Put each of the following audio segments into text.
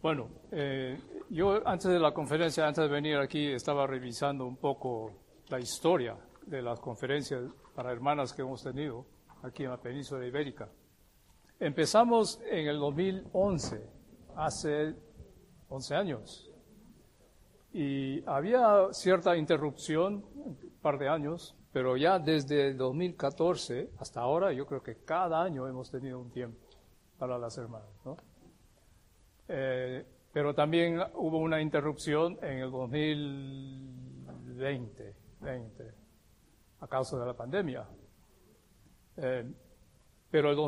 Bueno, yo antes de la conferencia, antes de venir aquí, estaba revisando un poco la historia de las conferencias para hermanas que hemos tenido aquí en la península ibérica. Empezamos en el 2011, hace 11 años, y había cierta interrupción, un par de años, pero ya desde el 2014 hasta ahora, yo creo que cada año hemos tenido un tiempo para las hermanas, ¿no? Pero también hubo una interrupción en el 2020, a causa de la pandemia. Pero el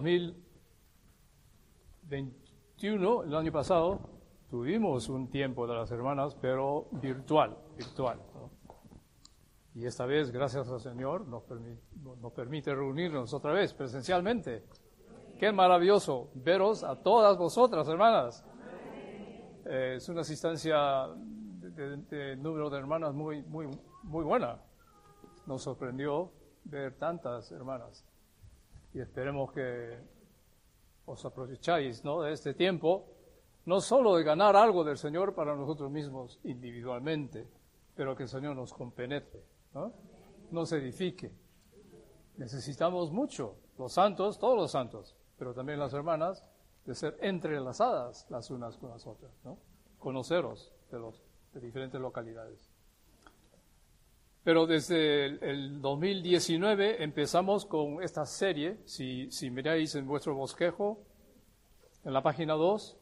2021, el año pasado, tuvimos un tiempo de las hermanas, pero virtual, ¿no? Y esta vez, gracias al Señor, nos permite reunirnos otra vez presencialmente. Qué maravilloso veros a todas vosotras, hermanas. Es una asistencia de número de hermanas muy buena. Nos sorprendió ver tantas hermanas. Y esperemos que os aprovecháis, ¿no?, de este tiempo, no solo de ganar algo del Señor para nosotros mismos individualmente, pero que el Señor nos compenetre, ¿no? Nos edifique. Necesitamos mucho, los santos, todos los santos, pero también las hermanas, de ser entrelazadas las unas con las otras, ¿no? Conoceros de diferentes localidades. Pero desde el 2019 empezamos con esta serie. Si miráis en vuestro bosquejo, en la página 2,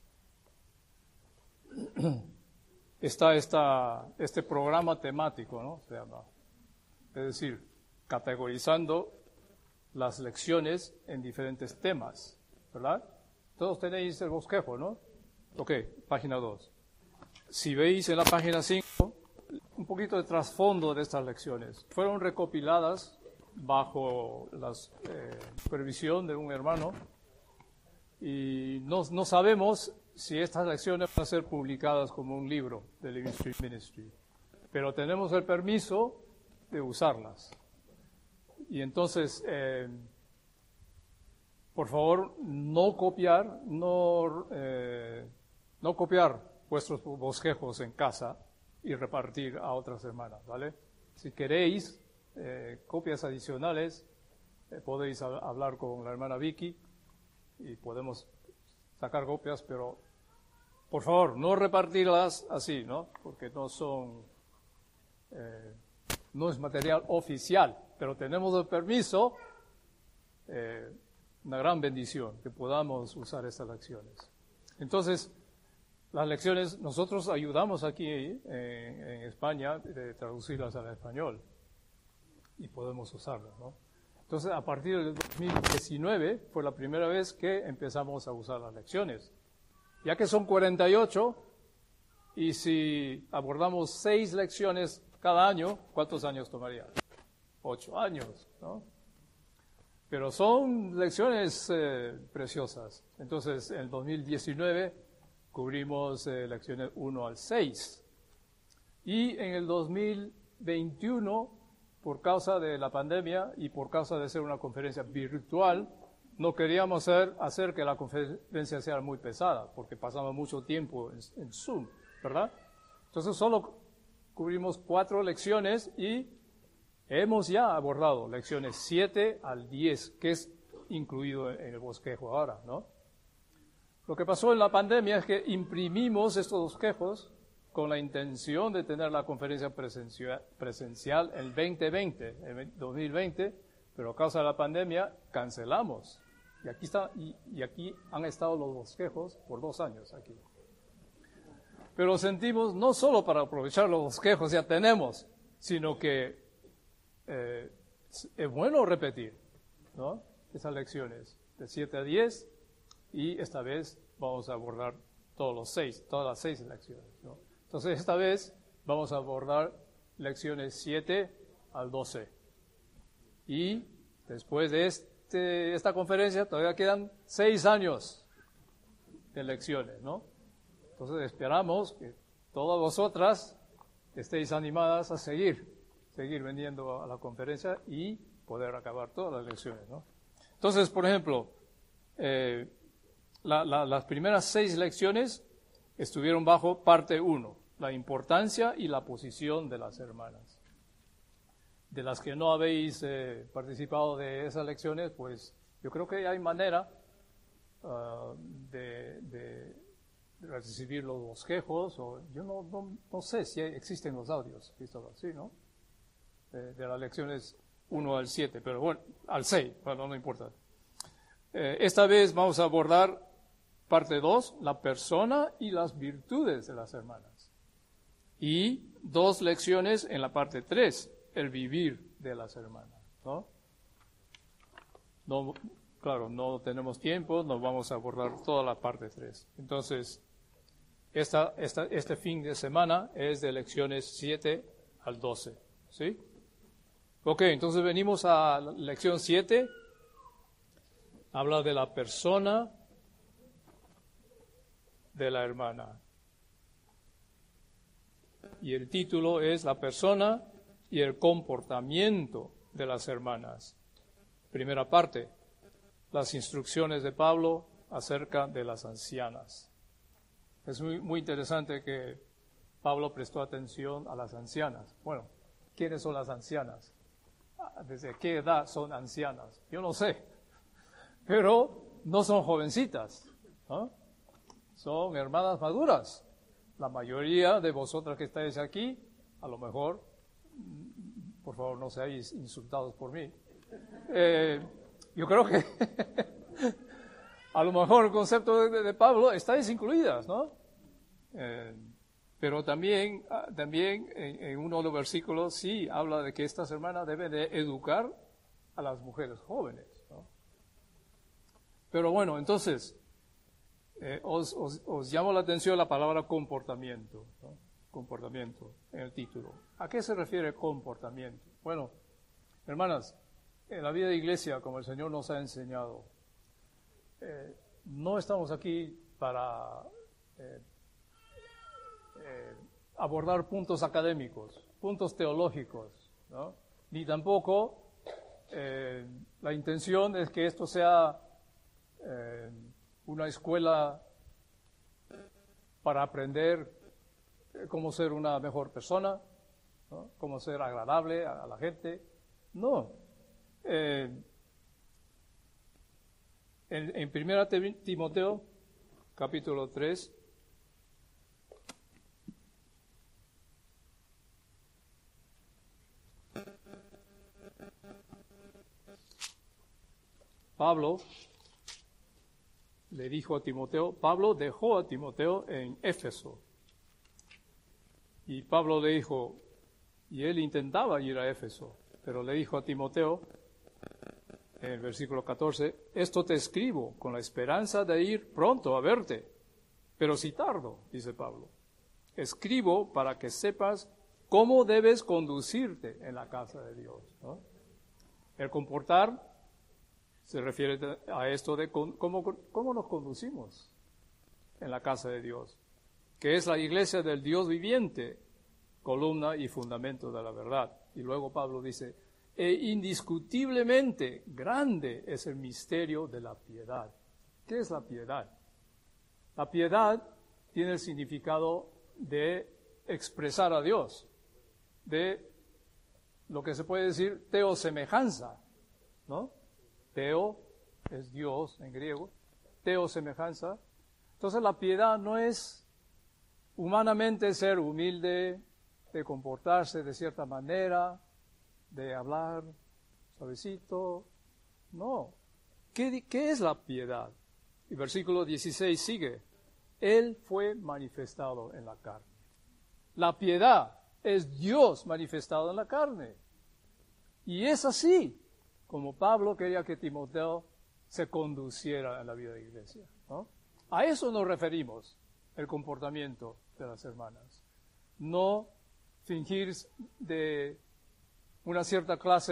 está este programa temático, ¿no? Se llama. Es decir, categorizando las lecciones en diferentes temas, ¿verdad? Todos tenéis el bosquejo, ¿no? Ok, página 2. Si veis en la página 5, un poquito de trasfondo de estas lecciones. Fueron recopiladas bajo la supervisión de un hermano y no sabemos si estas lecciones van a ser publicadas como un libro de Living Stream Ministry, pero tenemos el permiso de usarlas. Y entonces, por favor, no copiar vuestros bosquejos en casa y repartir a otras hermanas, ¿vale? Si queréis copias adicionales, podéis hablar con la hermana Vicky y podemos sacar copias, pero por favor, no repartirlas así, ¿no? Porque no es material oficial, pero tenemos el permiso, una gran bendición que podamos usar estas lecciones. Entonces, las lecciones, nosotros ayudamos aquí en España de traducirlas al español y podemos usarlas, ¿no? Entonces, a partir del 2019 fue la primera vez que empezamos a usar las lecciones. Ya que son 48, y si abordamos 6 lecciones cada año, ¿cuántos años tomaría? 8 años, ¿no? Pero son lecciones preciosas. Entonces, en el 2019 cubrimos lecciones 1 al 6. Y en el 2021, por causa de la pandemia y por causa de ser una conferencia virtual, no queríamos hacer que la conferencia sea muy pesada, porque pasamos mucho tiempo en Zoom, ¿verdad? Entonces solo cubrimos 4 lecciones y hemos ya abordado lecciones 7 al 10, que es incluido en el bosquejo ahora, ¿no? Lo que pasó en la pandemia es que imprimimos estos bosquejos con la intención de tener la conferencia presencial en 2020, pero a causa de la pandemia cancelamos. Y aquí han estado los bosquejos por 2 años aquí. Pero sentimos, no solo para aprovechar los bosquejos ya tenemos, sino que es bueno repetir, ¿no?, esas lecciones de 7 a 10, y esta vez vamos a abordar todas las 6 lecciones, ¿no? Entonces esta vez vamos a abordar lecciones 7 al 12. Y después de esta conferencia todavía quedan 6 años de lecciones, ¿no? Entonces esperamos que todas vosotras estéis animadas a seguir viniendo a la conferencia y poder acabar todas las lecciones, ¿no? Entonces, por ejemplo, las primeras 6 lecciones estuvieron bajo parte 1, la importancia y la posición de las hermanas. De las que no habéis participado de esas lecciones, pues yo creo que hay manera de recibir los bosquejos, o yo no sé si existen los audios, visto así, ¿no? De las lecciones 1 al 7, pero bueno, al 6, bueno, no importa. Esta vez vamos a abordar parte 2, la persona y las virtudes de las hermanas. Y 2 lecciones en la parte 3, el vivir de las hermanas, ¿no? Claro, no tenemos tiempo, no vamos a abordar toda la parte 3. Entonces, este fin de semana es de lecciones 7 al 12, ¿sí? Ok, entonces venimos a la lección 7. Habla de la persona de la hermana. Y el título es la persona y el comportamiento de las hermanas. Primera parte, las instrucciones de Pablo acerca de las ancianas. Es muy interesante que Pablo prestó atención a las ancianas. Bueno, ¿quiénes son las ancianas? ¿Desde qué edad son ancianas? Yo no sé, pero no son jovencitas, ¿no? Son hermanas maduras. La mayoría de vosotras que estáis aquí, a lo mejor, por favor no seáis insultados por mí, yo creo que a lo mejor el concepto de Pablo estáis incluidas, ¿no? Pero también en uno de los versículos sí habla de que estas hermanas deben de educar a las mujeres jóvenes, ¿no? Pero bueno, entonces, os llamo la atención la palabra comportamiento, ¿no? Comportamiento en el título. ¿A qué se refiere comportamiento? Bueno, hermanas, en la vida de iglesia, como el Señor nos ha enseñado, no estamos aquí para abordar puntos académicos, puntos teológicos, ¿no? Ni tampoco la intención es que esto sea una escuela para aprender cómo ser una mejor persona, ¿no? Cómo ser agradable a la gente. No. En 1 Timoteo, capítulo 3, Pablo le dijo a Timoteo, Pablo dejó a Timoteo en Éfeso. Y Pablo le dijo, y él intentaba ir a Éfeso, pero le dijo a Timoteo, en el versículo 14, esto te escribo con la esperanza de ir pronto a verte, pero si tardo, dice Pablo. Escribo para que sepas cómo debes conducirte en la casa de Dios, ¿no? El comportar se refiere a esto de cómo nos conducimos en la casa de Dios, que es la iglesia del Dios viviente, columna y fundamento de la verdad. Y luego Pablo dice, e indiscutiblemente grande es el misterio de la piedad. ¿Qué es la piedad? La piedad tiene el significado de expresar a Dios, de lo que se puede decir teosemejanza, ¿no? Teo es Dios en griego, teosemejanza. Entonces la piedad no es humanamente ser humilde, de comportarse de cierta manera, de hablar suavecito. No. ¿Qué es la piedad? Y versículo 16 sigue. Él fue manifestado en la carne. La piedad es Dios manifestado en la carne. Y es así como Pablo quería que Timoteo se conduciera en la vida de iglesia, ¿no? A eso nos referimos, el comportamiento de las hermanas. No fingir de una cierta clase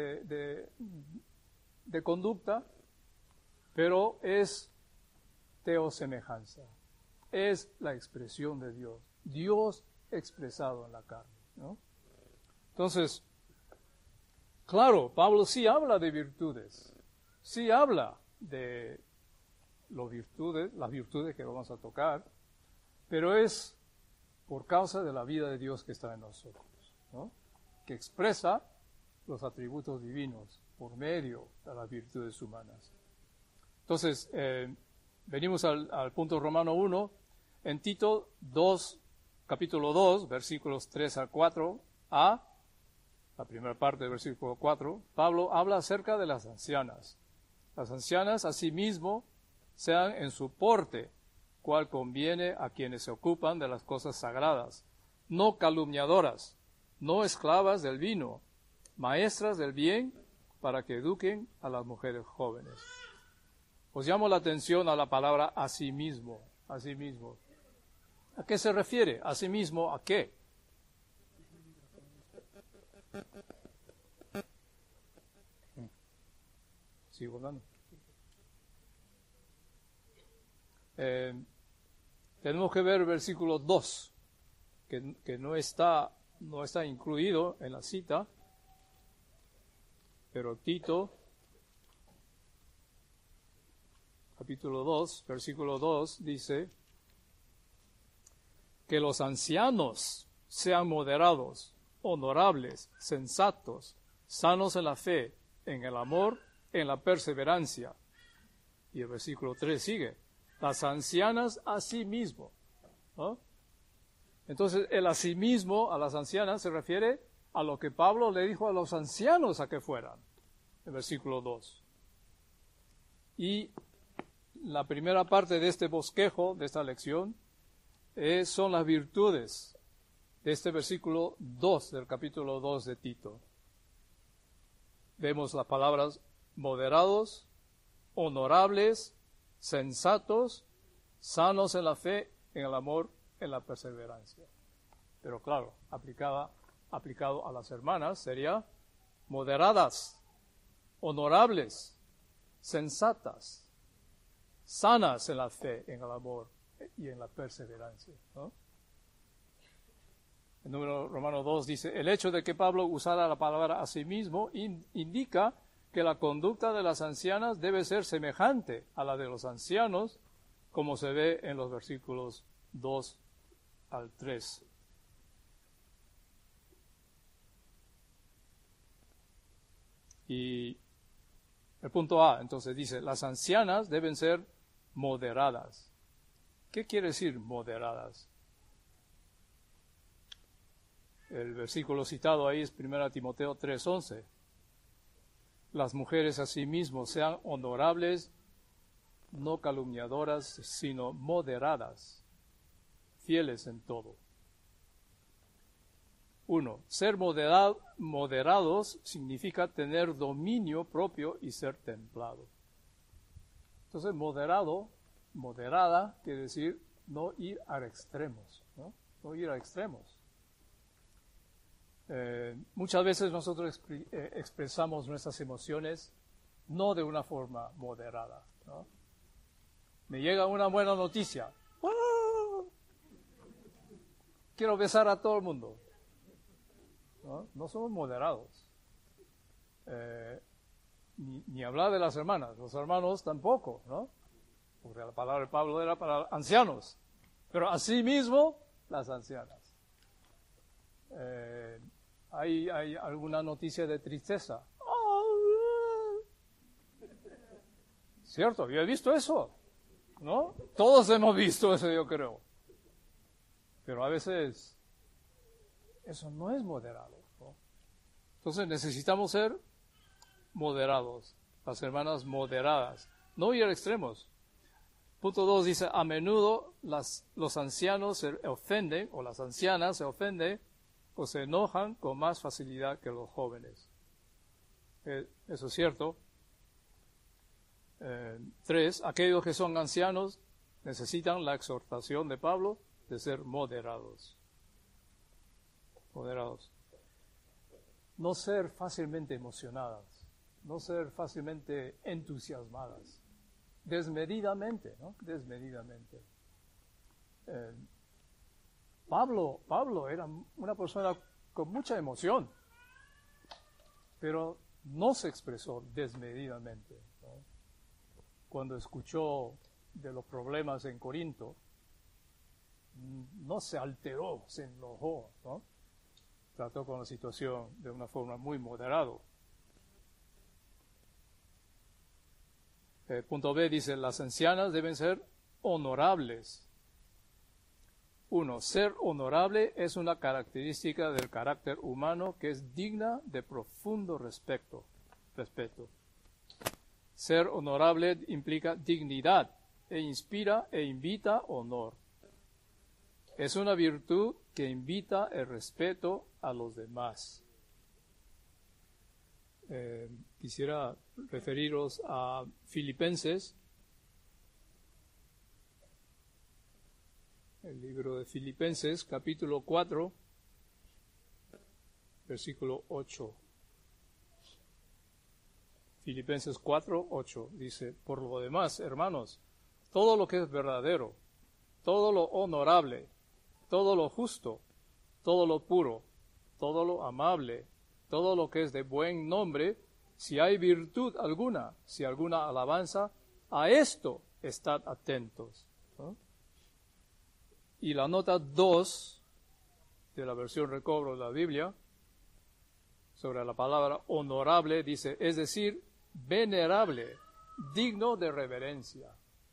de conducta, pero es teosemejanza, es la expresión de Dios, Dios expresado en la carne, ¿no? Entonces, claro, Pablo sí habla de virtudes, sí habla de las virtudes que vamos a tocar, pero es por causa de la vida de Dios que está en nosotros, ¿no? Que expresa los atributos divinos por medio de las virtudes humanas. Entonces, venimos al punto Romano 1, en Tito 2, capítulo 2, versículos 3 al 4a, la primera parte del versículo 4, Pablo habla acerca de las ancianas. Las ancianas, asimismo, sean en su porte, cual conviene a quienes se ocupan de las cosas sagradas, no calumniadoras, no esclavas del vino, maestras del bien, para que eduquen a las mujeres jóvenes. Os llamo la atención a la palabra asimismo, asimismo. ¿A qué se refiere? Asimismo, ¿a qué? Sigo hablando. Tenemos que ver el versículo 2, que no está incluido en la cita, pero Tito, capítulo 2, versículo 2, dice que los ancianos sean moderados, honorables, sensatos, sanos en la fe, en el amor, en la perseverancia. Y el versículo 3 sigue, las ancianas asimismo, ¿no? Entonces, el asimismo a las ancianas se refiere a lo que Pablo le dijo a los ancianos a que fueran, el versículo 2. Y la primera parte de este bosquejo, de esta lección, son las virtudes de este versículo 2 del capítulo 2 de Tito. Vemos las palabras moderados, honorables, sensatos, sanos en la fe, en el amor, en la perseverancia. Pero claro, aplicado a las hermanas sería moderadas, honorables, sensatas, sanas en la fe, en el amor y en la perseverancia, ¿no? El número Romano 2 dice, el hecho de que Pablo usara la palabra asimismo indica que la conducta de las ancianas debe ser semejante a la de los ancianos, como se ve en los versículos 2 al 3. Y el punto A, entonces dice, las ancianas deben ser moderadas. ¿Qué quiere decir moderadas? El versículo citado ahí es 1 Timoteo 3:11. Las mujeres asimismo sean honorables, no calumniadoras, sino moderadas, fieles en todo. 1. Ser moderados significa tener dominio propio y ser templado. Entonces, moderada, quiere decir no ir a extremos, ¿no? No ir a extremos. Muchas veces nosotros expresamos nuestras emociones no de una forma moderada, ¿no? Me llega una buena noticia. ¡Oh! Quiero besar a todo el mundo. No somos moderados. Ni hablar de las hermanas. Los hermanos tampoco, ¿no? Porque la palabra de Pablo era para ancianos. Pero asimismo, las ancianas. ¿Hay alguna noticia de tristeza? Cierto, yo he visto eso, ¿no? Todos hemos visto eso, yo creo. Pero a veces eso no es moderado, ¿no? Entonces necesitamos ser moderados, las hermanas moderadas, no ir a extremos. Punto 2 dice, a menudo los ancianos se ofenden, o las ancianas se ofenden, o se enojan con más facilidad que los jóvenes. Eso es cierto. 3, aquellos que son ancianos necesitan la exhortación de Pablo de ser moderados. Moderados. No ser fácilmente emocionadas, no ser fácilmente entusiasmadas. Desmedidamente, ¿no? Desmedidamente. Pablo era una persona con mucha emoción, pero no se expresó desmedidamente, ¿no? Cuando escuchó de los problemas en Corinto, no se alteró, se enojó, ¿no? Trató con la situación de una forma muy moderada. Punto B dice, las ancianas deben ser honorables. 1. Ser honorable es una característica del carácter humano que es digna de profundo respeto. Ser honorable implica dignidad e inspira e invita honor. Es una virtud que invita el respeto a los demás. Quisiera referiros a Filipenses, el libro de Filipenses, capítulo 4, versículo 8. Filipenses 4, 8 dice, por lo demás, hermanos, todo lo que es verdadero, todo lo honorable, todo lo justo, todo lo puro, todo lo amable, todo lo que es de buen nombre, si hay virtud alguna, si alguna alabanza, a esto estad atentos, ¿no? Y la nota 2 de la versión Recobro de la Biblia, sobre la palabra honorable, dice, es decir, venerable, digno de reverencia.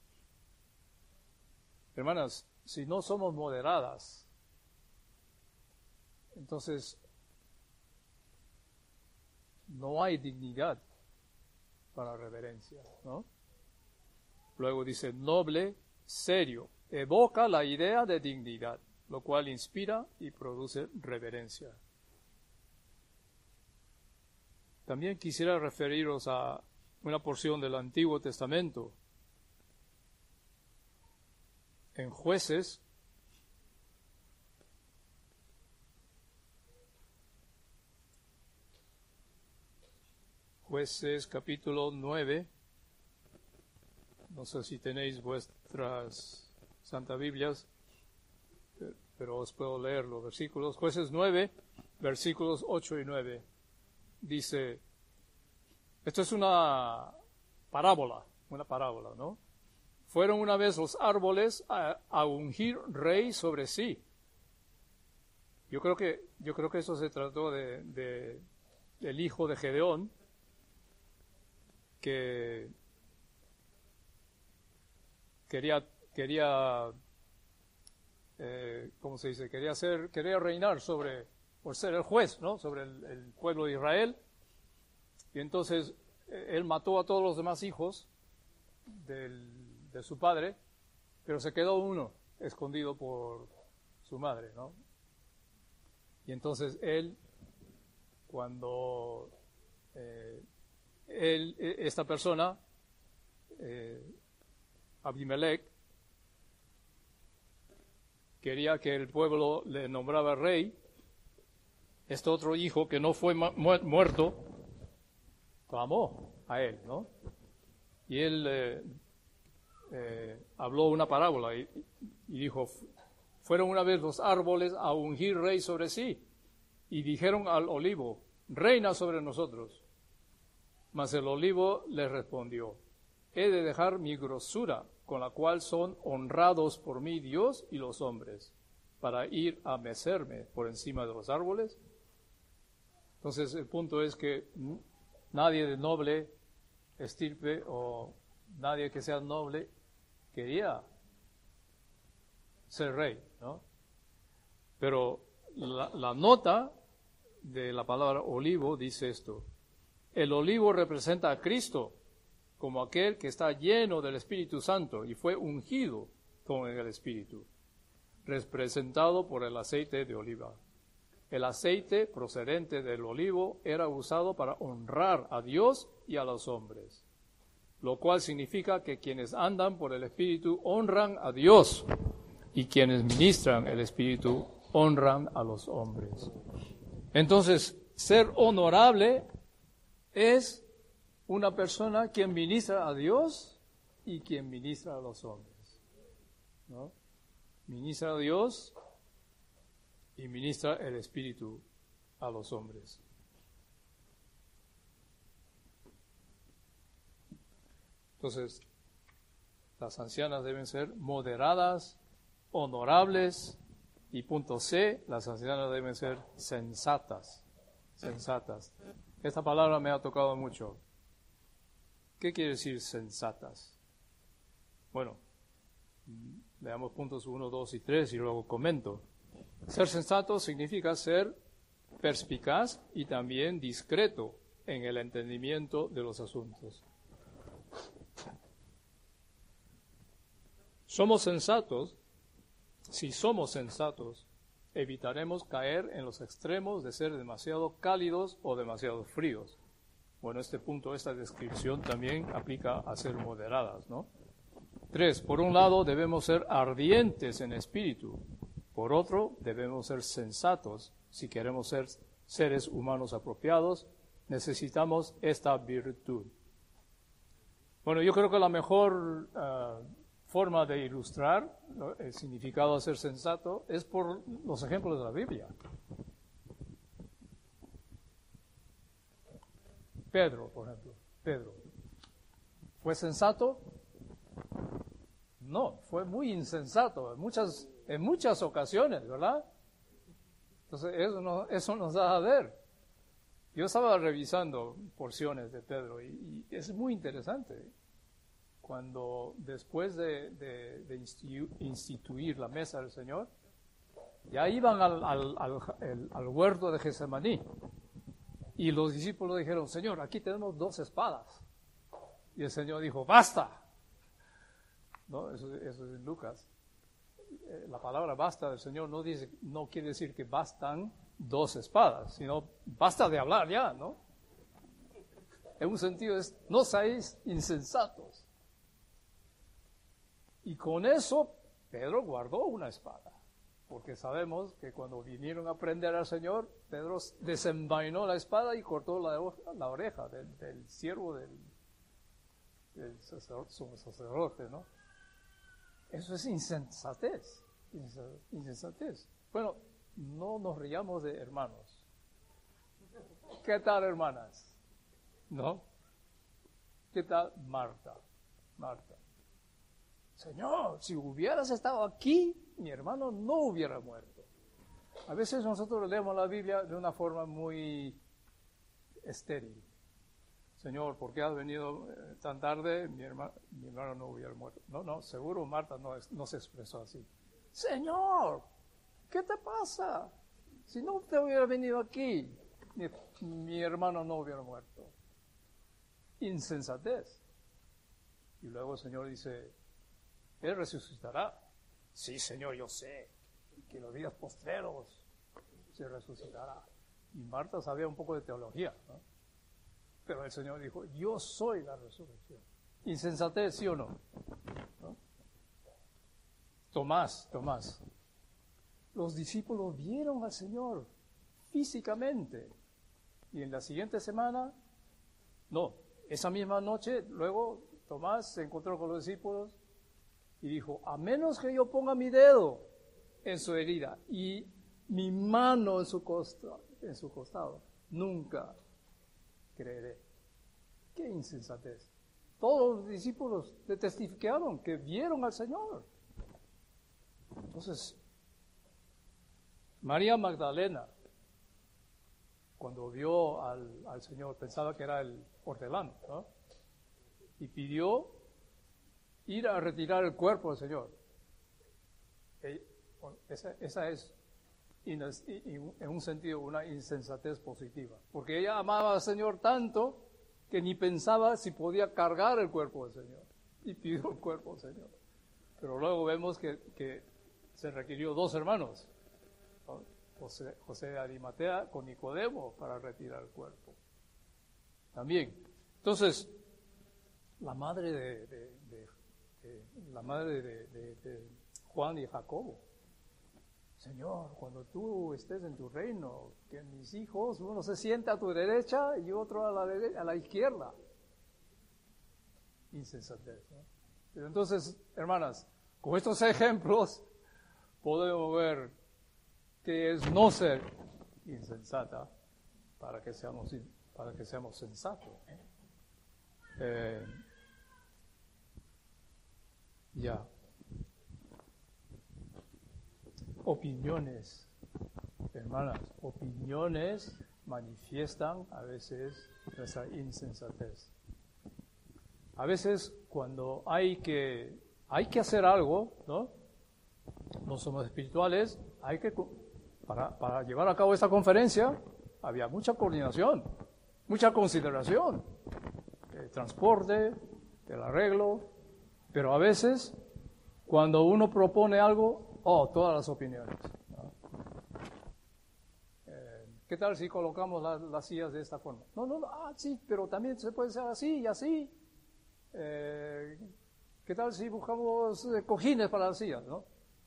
Hermanas, si no somos moderadas, entonces no hay dignidad para reverencia, ¿no? Luego dice, noble, serio, evoca la idea de dignidad, lo cual inspira y produce reverencia. También quisiera referiros a una porción del Antiguo Testamento. En Jueces, capítulo 9, no sé si tenéis vuestras Santas Biblias, pero os puedo leer los versículos. Jueces 9, versículos 8 y 9. Dice, esto es una parábola, ¿no? Fueron una vez los árboles a ungir rey sobre sí. Yo creo que eso se trató del hijo de Gedeón, que quería ¿cómo se dice? Quería reinar por ser el juez, ¿no? Sobre el pueblo de Israel. Y entonces él mató a todos los demás hijos de su padre, pero se quedó uno escondido por su madre, ¿no? Y entonces cuando esta persona, Abimelech, quería que el pueblo le nombrara rey, este otro hijo que no fue muerto, clamó a él, ¿no? Y él habló una parábola y dijo, fueron una vez los árboles a ungir rey sobre sí, y dijeron al olivo, reina sobre nosotros. Mas el olivo le respondió, he de dejar mi grosura, con la cual son honrados por mí Dios y los hombres, para ir a mecerme por encima de los árboles. Entonces el punto es que nadie de noble estirpe o nadie que sea noble quería ser rey, ¿no? Pero la nota de la palabra olivo dice esto: el olivo representa a Cristo como aquel que está lleno del Espíritu Santo y fue ungido con el Espíritu, representado por el aceite de oliva. El aceite procedente del olivo era usado para honrar a Dios y a los hombres, lo cual significa que quienes andan por el Espíritu honran a Dios y quienes ministran el Espíritu honran a los hombres. Entonces, ser honorable es una persona quien ministra a Dios y quien ministra a los hombres, ¿no? Ministra a Dios y ministra el Espíritu a los hombres. Entonces, las ancianas deben ser moderadas, honorables, y punto C, las ancianas deben ser sensatas. Sensatas. Esta palabra me ha tocado mucho. ¿Qué quiere decir sensatas? Bueno, veamos puntos 1, 2 y 3 y luego comento. Ser sensato significa ser perspicaz y también discreto en el entendimiento de los asuntos. Somos sensatos. Si somos sensatos, evitaremos caer en los extremos de ser demasiado cálidos o demasiado fríos. Bueno, este punto, esta descripción también aplica a ser moderadas, ¿no? 3. Por un lado, debemos ser ardientes en espíritu. Por otro, debemos ser sensatos. Si queremos ser seres humanos apropiados, necesitamos esta virtud. Bueno, yo creo que la mejor forma de ilustrar el significado de ser sensato es por los ejemplos de la Biblia. Pedro, por ejemplo. Pedro. ¿Fue sensato? No, fue muy insensato en muchas ocasiones, ¿verdad? Entonces eso nos da a ver. Yo estaba revisando porciones de Pedro y es muy interesante. Cuando después de instituir la mesa del Señor, ya iban al huerto de Getsemaní. Y los discípulos dijeron, Señor, aquí tenemos 2 espadas. Y el Señor dijo, ¡basta! ¿No? Eso es en Lucas. La palabra basta del Señor no quiere decir que bastan 2 espadas, sino basta de hablar ya, ¿no? En un sentido es, no seáis insensatos. Y con eso, Pedro guardó una espada, porque sabemos que cuando vinieron a prender al Señor, Pedro desenvainó la espada y cortó la oreja del siervo del sacerdote, ¿no? Eso es insensatez. Insensatez. Bueno, no nos riamos de hermanos. ¿Qué tal, hermanas? ¿No? ¿Qué tal, Marta? Marta. Señor, si hubieras estado aquí, mi hermano no hubiera muerto. A veces nosotros leemos la Biblia de una forma muy estéril. Señor, ¿por qué has venido tan tarde? Mi hermano no hubiera muerto. No, seguro Marta no se expresó así. Señor, ¿qué te pasa? Si no te hubiera venido aquí, mi hermano no hubiera muerto. Insensatez. Y luego el Señor dice, Él resucitará. Sí, Señor, yo sé que en los días postreros se resucitará. Y Marta sabía un poco de teología, ¿no? Pero el Señor dijo, yo soy la resurrección. Insensatez, ¿sí o no? ¿No? Tomás. Los discípulos vieron al Señor físicamente. Y en la siguiente semana, esa misma noche, luego Tomás se encontró con los discípulos y dijo, a menos que yo ponga mi dedo en su herida y mi mano en su costado, nunca creeré. ¡Qué insensatez! Todos los discípulos le testificaron que vieron al Señor. Entonces, María Magdalena, cuando vio al Señor, pensaba que era el hortelano, ¿no? Y pidió ir a retirar el cuerpo del Señor. Esa es, en un sentido, una insensatez positiva. Porque ella amaba al Señor tanto que ni pensaba si podía cargar el cuerpo del Señor. Y pidió el cuerpo del Señor. Pero luego vemos que se requirió 2 hermanos, ¿no? José de Arimatea con Nicodemo para retirar el cuerpo. También. Entonces, la madre de Juan y Jacobo. Señor, cuando tú estés en tu reino, que mis hijos, uno se sienta a tu derecha y otro a la izquierda. Insensatez, ¿no? Pero entonces, hermanas, con estos ejemplos podemos ver que es no ser insensata para que seamos sensatos. Ya. opiniones. Hermanas, opiniones manifiestan a veces nuestra insensatez. A veces cuando hay que hacer algo, ¿no? No somos espirituales, para llevar a cabo esta conferencia había mucha coordinación, mucha consideración, el transporte, el arreglo, pero a veces cuando uno propone algo, todas las opiniones, ¿no? ¿Qué tal si colocamos las sillas de esta forma? No, sí, pero también se puede hacer así y así. ¿Qué tal si buscamos cojines para las sillas, no?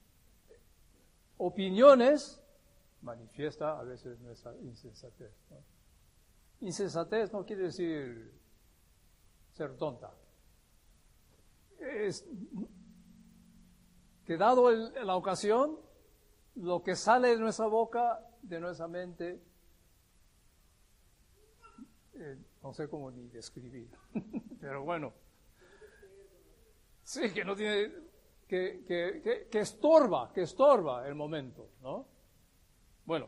Opiniones manifiesta a veces nuestra insensatez, ¿no? Insensatez no quiere decir ser tonta. Es que dado la ocasión, lo que sale de nuestra boca, de nuestra mente, no sé cómo ni describir, pero bueno, sí, que no tiene, que estorba el momento, ¿no? Bueno,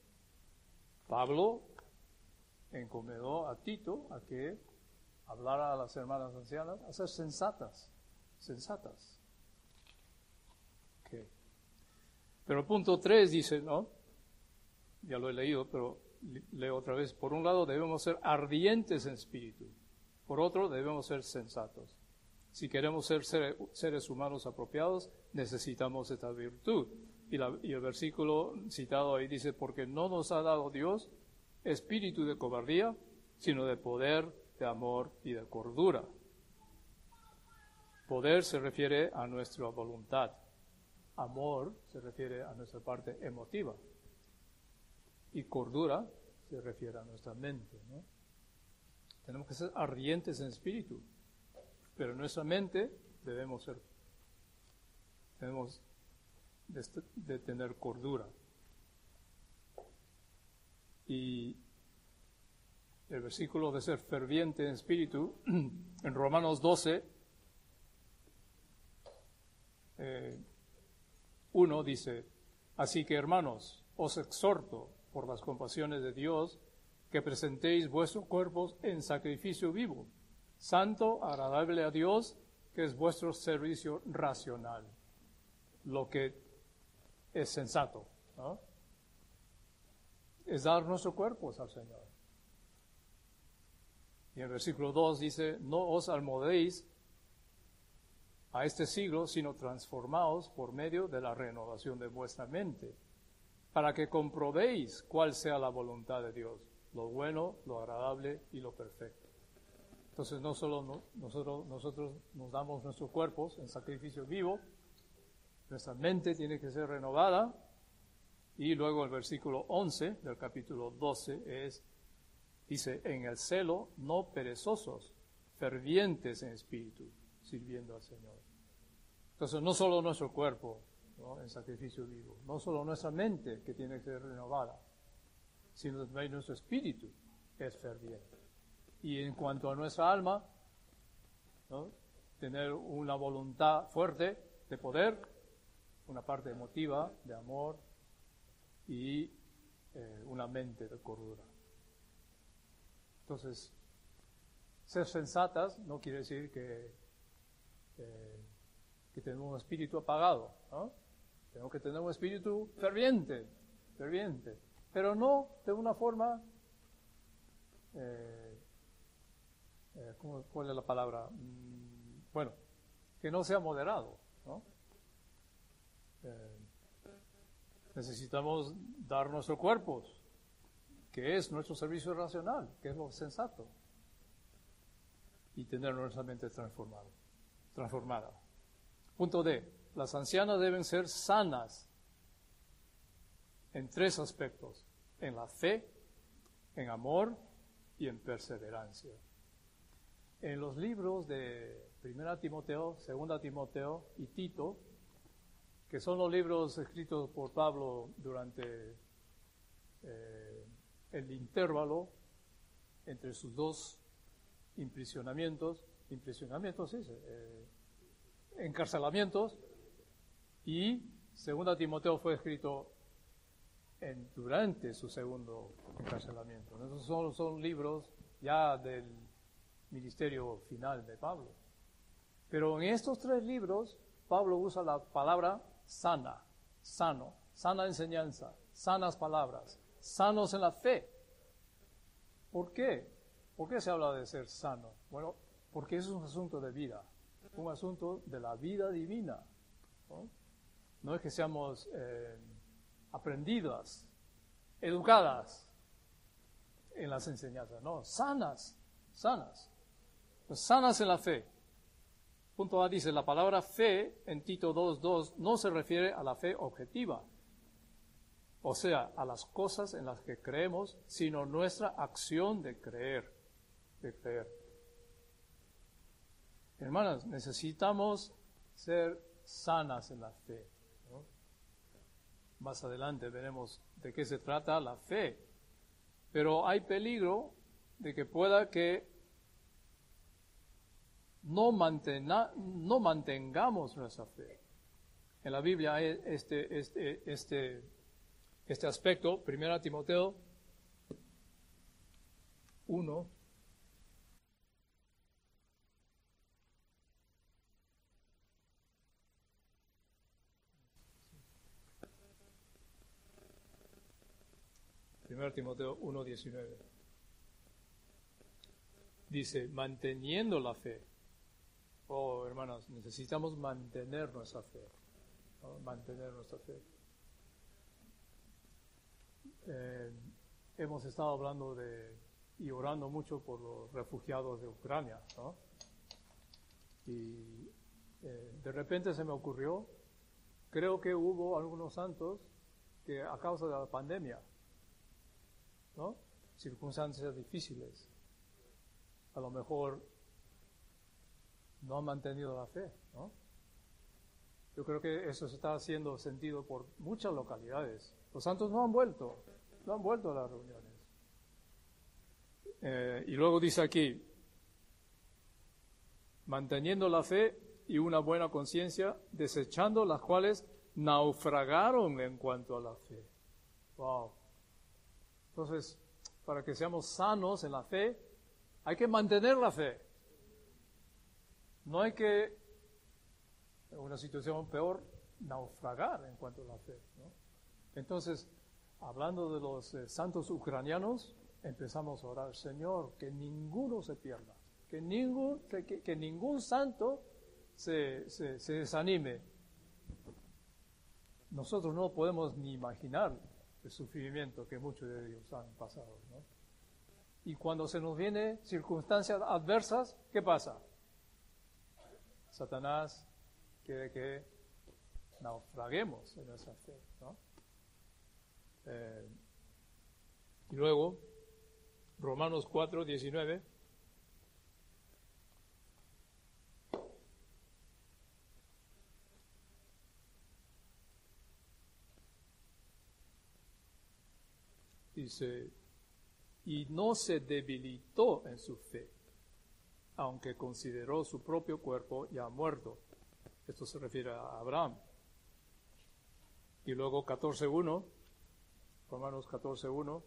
Pablo encomendó a Tito a que hablara a las hermanas ancianas a ser sensatas. Okay. Pero el punto 3 dice, ¿no? Ya lo he leído, pero leo otra vez. Por un lado debemos ser ardientes en espíritu, por otro debemos ser sensatos. Si queremos ser seres humanos apropiados, necesitamos esta virtud. Y el versículo citado ahí dice, porque no nos ha dado Dios espíritu de cobardía, sino de poder, de amor y de cordura. Poder se refiere a nuestra voluntad. Amor se refiere a nuestra parte emotiva. Y cordura se refiere a nuestra mente, ¿no? Tenemos que ser ardientes en espíritu. Pero en nuestra mente debemos de tener cordura. Y el versículo de ser ferviente en espíritu, en Romanos 12, 1 dice, así que hermanos, os exhorto por las compasiones de Dios, que presentéis vuestros cuerpos en sacrificio vivo, santo, agradable a Dios, que es vuestro servicio racional, lo que es sensato, ¿no? Es dar nuestros cuerpos al Señor. Y el versículo 2 dice, no os almodéis a este siglo, sino transformaos por medio de la renovación de vuestra mente, para que comprobéis cuál sea la voluntad de Dios, lo bueno, lo agradable y lo perfecto. Entonces no solo nosotros nos damos nuestros cuerpos en sacrificio vivo, nuestra mente tiene que ser renovada, y luego el versículo 11 del capítulo 12 dice, en el celo no perezosos, fervientes en espíritu, sirviendo al Señor. Entonces no solo nuestro cuerpo, ¿no?, en sacrificio vivo, no solo nuestra mente que tiene que ser renovada, sino también nuestro espíritu es ferviente. Y en cuanto a nuestra alma, ¿no?, tener una voluntad fuerte de poder, una parte emotiva de amor y una mente de cordura. Entonces, ser sensatas no quiere decir que tenemos un espíritu apagado, ¿no? Tenemos que tener un espíritu ferviente, pero no de una forma, ¿cuál es la palabra? Bueno, que no sea moderado, ¿no? Necesitamos dar nuestros cuerpos, que es nuestro servicio racional, que es lo sensato, y tener nuestra mente transformada. Punto D. Las ancianas deben ser sanas en 3 aspectos: en la fe, en amor y en perseverancia. En los libros de 1 Timoteo, 2 Timoteo y Tito, que son los libros escritos por Pablo durante el intervalo entre sus 2 encarcelamientos y Segunda Timoteo fue escrito durante su segundo encarcelamiento. Esos son libros ya del ministerio final de Pablo. Pero en estos 3 libros, Pablo usa la palabra sana, sano, sana enseñanza, sanas palabras, sanos en la fe. ¿Por qué? ¿Por qué se habla de ser sano? Bueno, porque es un asunto de vida, un asunto de la vida divina. No es que seamos aprendidas, educadas en las enseñanzas, no, sanas en la fe. Punto A dice, la palabra fe en Tito 2:2 no se refiere a la fe objetiva, o sea, a las cosas en las que creemos, sino nuestra acción de creer. Hermanas, necesitamos ser sanas en la fe, ¿no? Más adelante veremos de qué se trata la fe, pero hay peligro de que pueda que no mantengamos nuestra fe. En la Biblia hay este aspecto, 1 Timoteo 1, Timoteo 1:19. Dice, manteniendo la fe. Oh, hermanos, necesitamos mantener nuestra fe, ¿no? Mantener nuestra fe. Hemos estado hablando y orando mucho por los refugiados de Ucrania, ¿no? Y de repente se me ocurrió, creo que hubo algunos santos que a causa de la pandemia, ¿no? Circunstancias difíciles, a lo mejor no han mantenido la fe, ¿no? Yo creo que eso se está haciendo sentido por muchas localidades. Los santos no han vuelto a las reuniones. Y luego dice aquí, manteniendo la fe y una buena conciencia, desechando las cuales naufragaron en cuanto a la fe. Wow. Entonces, para que seamos sanos en la fe, hay que mantener la fe. No hay que, en una situación peor, naufragar en cuanto a la fe, ¿no? Entonces, hablando de los santos ucranianos, empezamos a orar, Señor, que ninguno se pierda, que ningún santo se desanime. Nosotros no podemos ni imaginar el sufrimiento que muchos de ellos han pasado, ¿no? Y cuando se nos vienen circunstancias adversas, ¿qué pasa? Satanás quiere que naufraguemos en nuestra fe, ¿no? Y luego, Romanos 4:19. Dice, y no se debilitó en su fe, aunque consideró su propio cuerpo ya muerto. Esto se refiere a Abraham. Y luego 14:1, Romanos 14:1,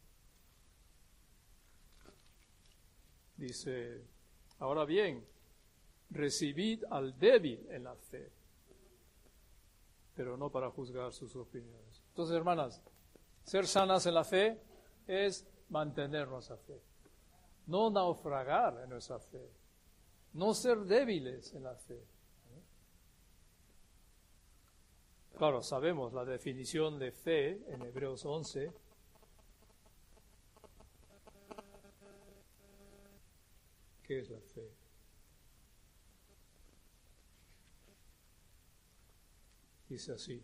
dice, ahora bien, recibid al débil en la fe, pero no para juzgar sus opiniones. Entonces, hermanas, ser sanas en la fe es mantener nuestra fe, no naufragar en nuestra fe, no ser débiles en la fe. Claro, sabemos la definición de fe en Hebreos 11. ¿Qué es la fe? Dice así.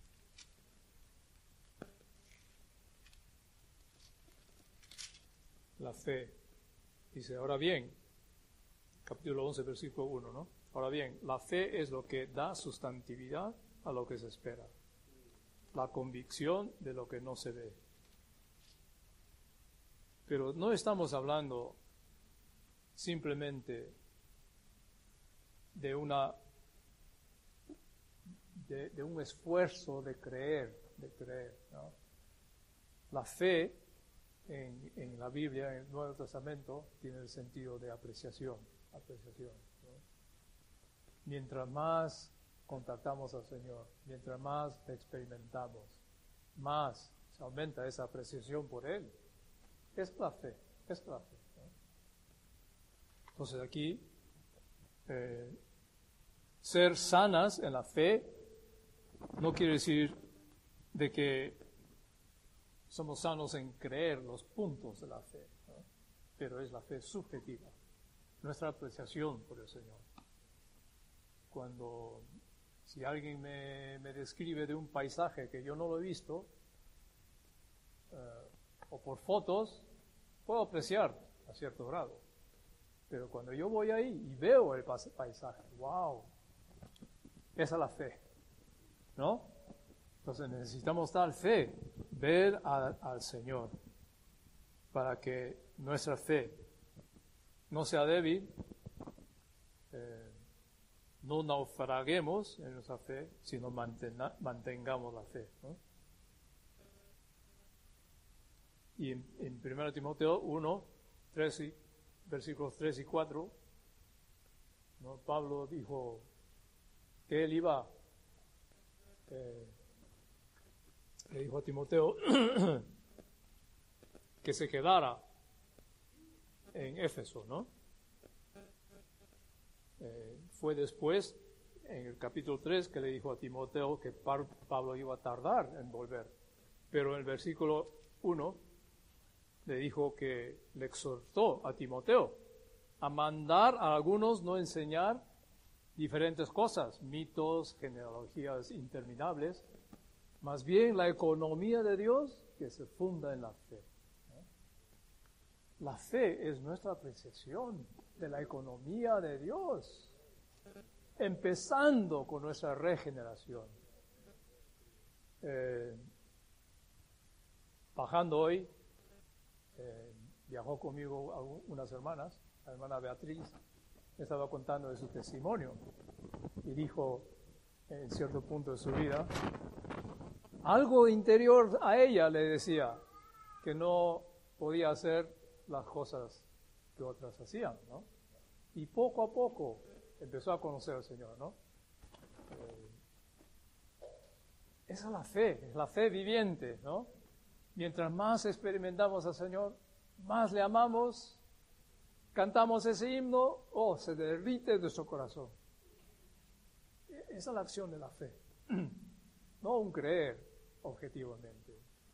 La fe. Dice, ahora bien, capítulo 11, versículo 1, ¿no? Ahora bien, la fe es lo que da sustantividad a lo que se espera, la convicción de lo que no se ve. Pero no estamos hablando simplemente de de un esfuerzo de creer, ¿no? La fe en la Biblia, en el Nuevo Testamento, tiene el sentido de apreciación, ¿no? Mientras más contactamos al Señor, mientras más experimentamos, más se aumenta esa apreciación por Él. Es la fe, ¿no? Entonces aquí, ser sanas en la fe no quiere decir de que somos sanos en creer los puntos de la fe, ¿no? Pero es la fe subjetiva, nuestra apreciación por el Señor. Si alguien me describe de un paisaje que yo no lo he visto, o por fotos, puedo apreciar a cierto grado. Pero cuando yo voy ahí y veo el paisaje, ¡wow! Esa es la fe, ¿no? Entonces necesitamos tal fe, ver al Señor, para que nuestra fe no sea débil, no naufraguemos en nuestra fe, sino mantengamos la fe, ¿no? Y en 1 Timoteo 1, versículos 3 y 4, ¿no? Pablo dijo que él le dijo a Timoteo que se quedara en Éfeso, ¿no? Fue después, en el capítulo 3, que le dijo a Timoteo que Pablo iba a tardar en volver. Pero en el versículo 1 le dijo que le exhortó a Timoteo a mandar a algunos no enseñar diferentes cosas, mitos, genealogías interminables, más bien la economía de Dios que se funda en la fe, ¿no? La fe es nuestra apreciación de la economía de Dios, empezando con nuestra regeneración. Bajando hoy, viajó conmigo unas hermanas, la hermana Beatriz me estaba contando de su testimonio y dijo en cierto punto de su vida, algo interior a ella le decía que no podía hacer las cosas que otras hacían, ¿no? Y poco a poco empezó a conocer al Señor, ¿no? Esa es la fe viviente, ¿no? Mientras más experimentamos al Señor, más le amamos, cantamos ese himno, se derrite nuestro corazón. Esa es la acción de la fe, no un creer objetivamente.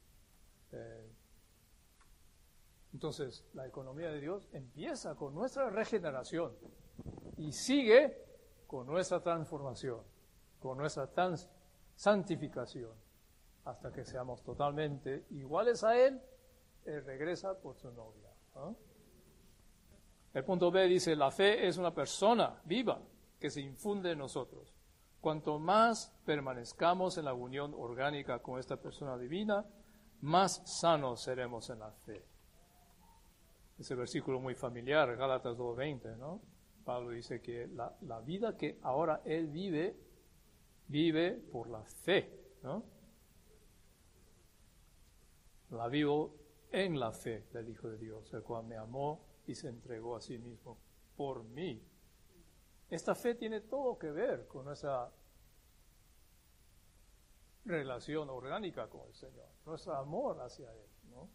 Entonces, la economía de Dios empieza con nuestra regeneración y sigue con nuestra transformación, con nuestra santificación, hasta que seamos totalmente iguales a Él. Él regresa por su novia, ¿no? El punto B dice, la fe es una persona viva que se infunde en nosotros. Cuanto más permanezcamos en la unión orgánica con esta persona divina, más sanos seremos en la fe. Ese versículo muy familiar, Gálatas 2:20, ¿no? Pablo dice que la vida que ahora él vive por la fe, ¿no? La vivo en la fe del Hijo de Dios, el cual me amó y se entregó a sí mismo por mí. Esta fe tiene todo que ver con nuestra relación orgánica con el Señor, nuestro amor hacia Él, ¿no?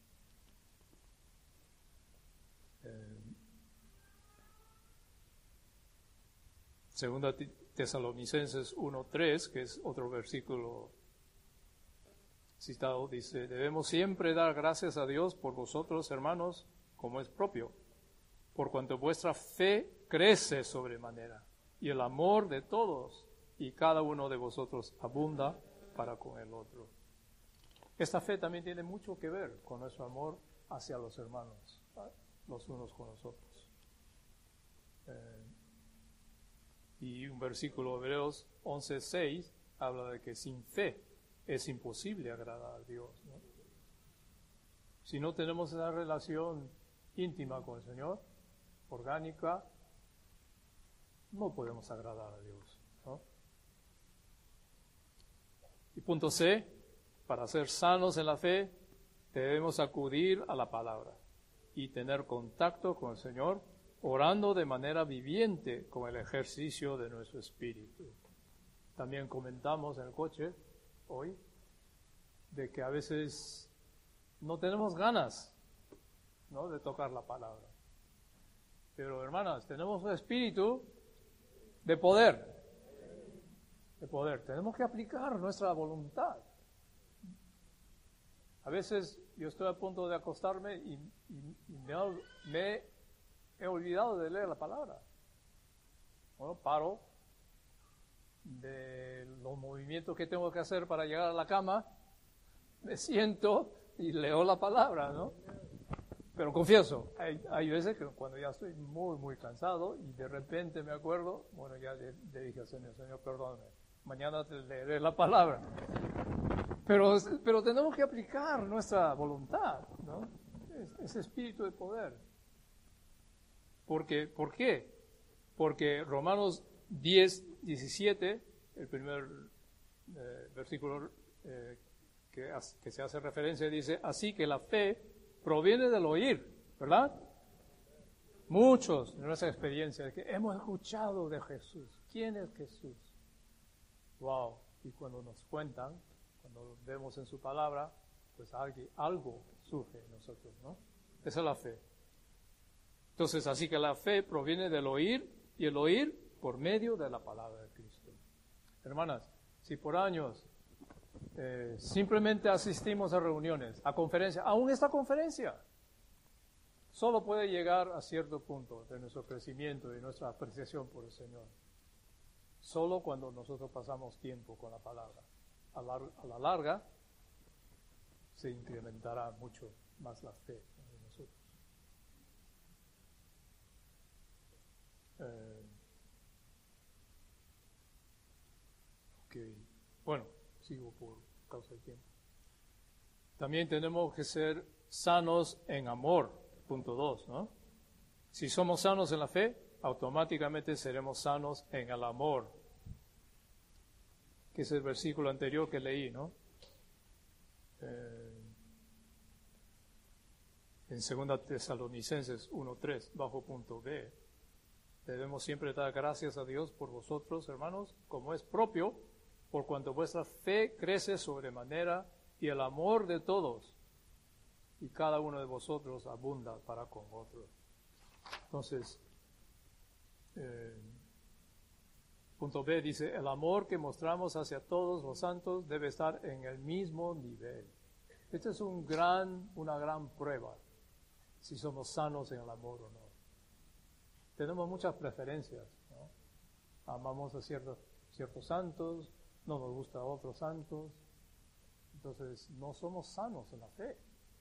Segunda Tesalonicenses 1:3, que es otro versículo citado, dice, debemos siempre dar gracias a Dios por vosotros, hermanos, como es propio, por cuanto vuestra fe crece sobremanera, y el amor de todos y cada uno de vosotros abunda para con el otro. Esta fe también tiene mucho que ver con nuestro amor hacia los hermanos, los unos con los otros. Y un versículo de Hebreos 11:6 habla de que sin fe es imposible agradar a Dios, ¿no? Si no tenemos esa relación íntima con el Señor, orgánica, no podemos agradar a Dios, ¿no? Y punto C, para ser sanos en la fe, debemos acudir a la palabra y tener contacto con el Señor, orando de manera viviente con el ejercicio de nuestro espíritu. También comentamos en el coche hoy de que a veces no tenemos ganas, ¿no?, de tocar la palabra. Pero hermanas, tenemos un espíritu de poder. Tenemos que aplicar nuestra voluntad. A veces yo estoy a punto de acostarme y me he olvidado de leer la palabra. Bueno, paro de los movimientos que tengo que hacer para llegar a la cama, me siento y leo la palabra, ¿no? Pero confieso, hay veces que cuando ya estoy muy, muy cansado y de repente me acuerdo, bueno, ya le dije al Señor, perdóname, mañana te leeré la palabra. Pero tenemos que aplicar nuestra voluntad, ¿no? Ese espíritu de poder. ¿Por qué? Porque Romanos 10, 17, el primer versículo que se hace referencia, dice, así que la fe proviene del oír, ¿verdad? Muchos de nuestra experiencia que hemos escuchado de Jesús. ¿Quién es Jesús? Wow. Y cuando nos cuentan, cuando vemos en su palabra, pues algo surge en nosotros, ¿no? Esa es la fe. Entonces, así que la fe proviene del oír y el oír por medio de la palabra de Cristo. Hermanas, si por años simplemente asistimos a reuniones, a conferencias, aún esta conferencia solo puede llegar a cierto punto de nuestro crecimiento y nuestra apreciación por el Señor. Solo cuando nosotros pasamos tiempo con la palabra. A la larga se incrementará mucho más la fe en nosotros. Bueno, sigo por causa del tiempo. También tenemos que ser sanos en amor, punto 2, ¿no? Si somos sanos en la fe, automáticamente seremos sanos en el amor, que es el versículo anterior que leí, ¿no? En 2 Tesalonicenses 1:3, bajo punto B, debemos siempre dar gracias a Dios por vosotros, hermanos, como es propio, por cuanto vuestra fe crece sobremanera y el amor de todos y cada uno de vosotros abunda para con otros. Entonces, punto B dice, el amor que mostramos hacia todos los santos debe estar en el mismo nivel. Esta es una gran prueba, si somos sanos en el amor o no. Tenemos muchas preferencias, ¿no? Amamos a ciertos santos, no nos gusta a otros santos, entonces no somos sanos en la fe.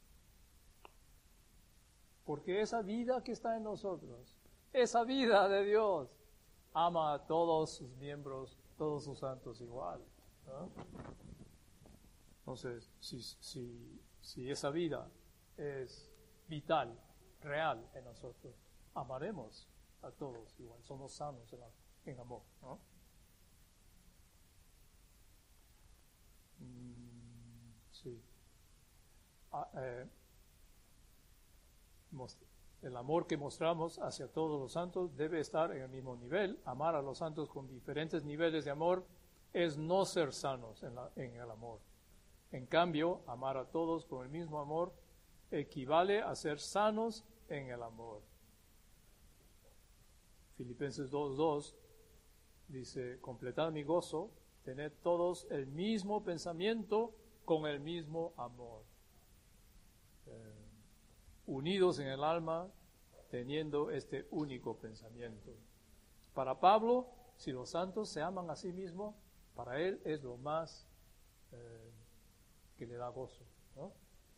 Porque esa vida que está en nosotros, esa vida de Dios, ama a todos sus miembros, todos sus santos igual, ¿no? Entonces, si esa vida es vital, real en nosotros, amaremos a todos igual, somos sanos en amor, ¿no? Sí. El amor que mostramos hacia todos los santos debe estar en el mismo nivel. Amar a los santos con diferentes niveles de amor es no ser sanos en el amor. En cambio, amar a todos con el mismo amor equivale a ser sanos en el amor. Filipenses 2:2 dice, completad mi gozo, tened todos el mismo pensamiento con el mismo amor. Unidos en el alma, teniendo este único pensamiento. Para Pablo, si los santos se aman a sí mismos, para él es lo más que le da gozo, ¿no?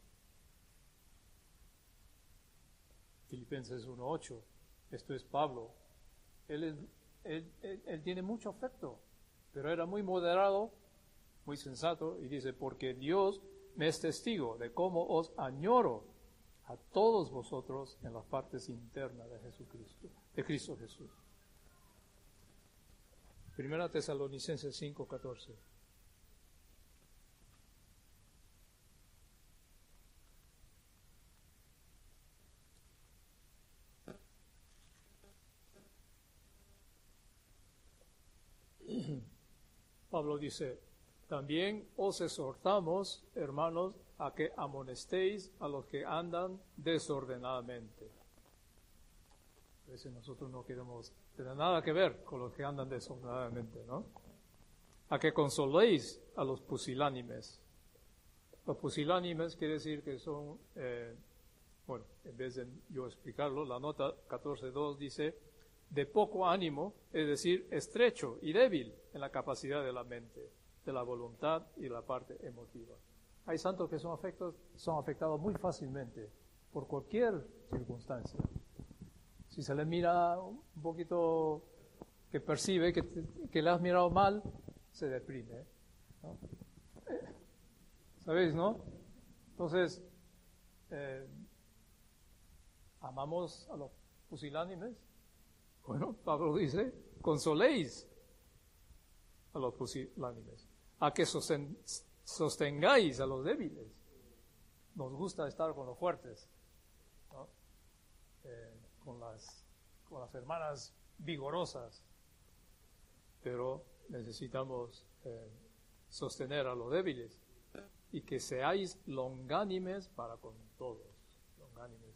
Filipenses 1:8, esto es Pablo. Él tiene mucho afecto, pero era muy moderado, muy sensato, y dice, porque Dios me es testigo de cómo os añoro a todos vosotros en las partes internas de Jesucristo, de Cristo Jesús. 1 Tesalonicenses 5:14. Pablo dice, también os exhortamos, hermanos, a que amonestéis a los que andan desordenadamente. A veces nosotros no queremos tener nada que ver con los que andan desordenadamente, ¿no? A que consoléis a los pusilánimes. Los pusilánimes quiere decir que son, bueno, en vez de yo explicarlo, la nota 14.2 dice, de poco ánimo, es decir, estrecho y débil en la capacidad de la mente, de la voluntad y la parte emotiva. Hay santos que son afectados muy fácilmente por cualquier circunstancia. Si se le mira un poquito, que percibe que le has mirado mal, se deprime, ¿no? ¿Sabéis, no? Entonces, ¿amamos a los pusilánimes? Bueno, Pablo dice, consoléis a los pusilánimes, a que sostengáis a los débiles. Nos gusta estar con los fuertes, ¿no? Con las hermanas vigorosas, pero necesitamos sostener a los débiles y que seáis longánimes para con todos. Longánimes.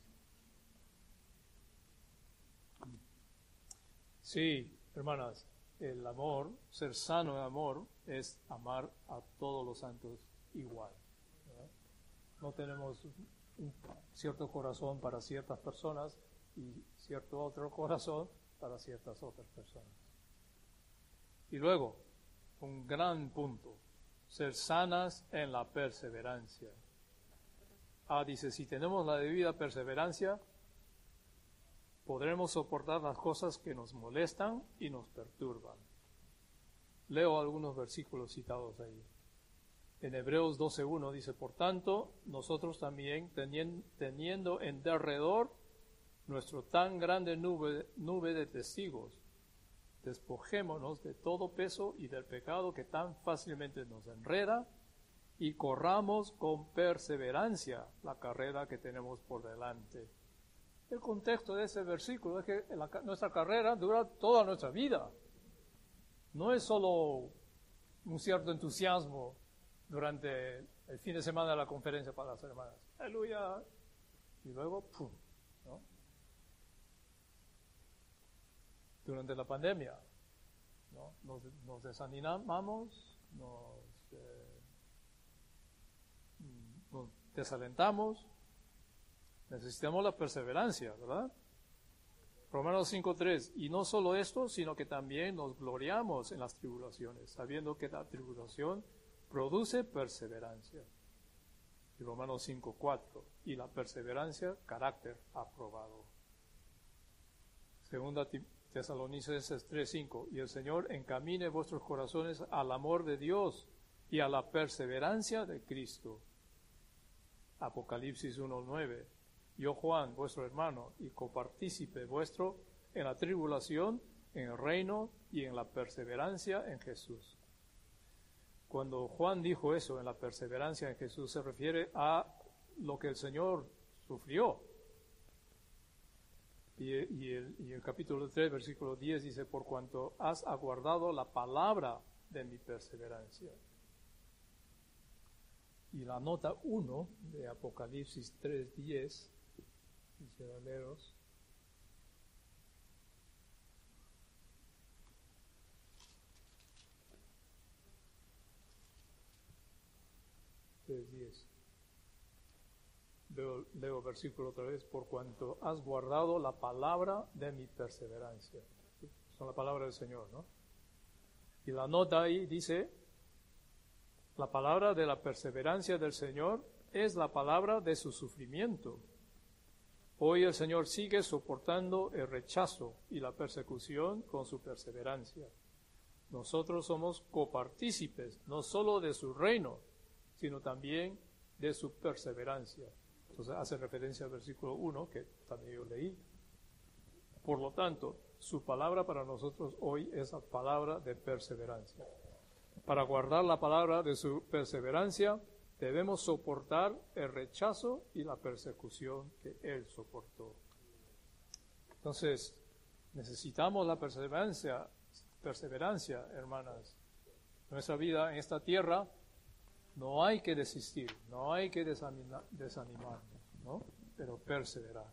Sí, hermanas, el amor, ser sano en amor, es amar a todos los santos igual, ¿verdad? No tenemos un cierto corazón para ciertas personas y cierto otro corazón para ciertas otras personas. Y luego, un gran punto, ser sanas en la perseverancia. Dice, si tenemos la debida perseverancia, podremos soportar las cosas que nos molestan y nos perturban. Leo algunos versículos citados ahí. En Hebreos 12:1 dice, por tanto, nosotros también, teniendo en derredor nuestro tan grande nube de testigos, despojémonos de todo peso y del pecado que tan fácilmente nos enreda y corramos con perseverancia la carrera que tenemos por delante. El contexto de ese versículo es que nuestra carrera dura toda nuestra vida. No es solo un cierto entusiasmo durante el fin de semana de la conferencia para las hermanas. ¡Aleluya! Y luego, ¡pum! ¿No? Durante la pandemia, ¿no? Nos desanimamos, nos desalentamos. Necesitamos la perseverancia, ¿verdad? Romanos 5:3, y no solo esto, sino que también nos gloriamos en las tribulaciones, sabiendo que la tribulación produce perseverancia. Y Romanos 5:4, y la perseverancia, carácter aprobado. Segunda Tesalonicenses 3:5, y el Señor encamine vuestros corazones al amor de Dios y a la perseverancia de Cristo. Apocalipsis 1:9, yo Juan, vuestro hermano, y copartícipe vuestro en la tribulación, en el reino y en la perseverancia en Jesús. Cuando Juan dijo eso, en la perseverancia en Jesús, se refiere a lo que el Señor sufrió. Y el capítulo 3, versículo 10 dice, por cuanto has aguardado la palabra de mi perseverancia. Y la nota 1 de Apocalipsis 3:10, quisiera leeros. Leo versículo otra vez, por cuanto has guardado la palabra de mi perseverancia. ¿Sí? Son la palabra del Señor, ¿no? Y la nota ahí dice, la palabra de la perseverancia del Señor es la palabra de su sufrimiento. Hoy el Señor sigue soportando el rechazo y la persecución con su perseverancia. Nosotros somos copartícipes, no solo de su reino, sino también de su perseverancia. Entonces hace referencia al versículo 1, que también yo leí. Por lo tanto, su palabra para nosotros hoy es la palabra de perseverancia. Para guardar la palabra de su perseverancia, debemos soportar el rechazo y la persecución que Él soportó. Entonces, necesitamos la perseverancia, hermanas. Nuestra vida en esta tierra no hay que desistir, no hay que desanimarnos, ¿no? Pero perseverar.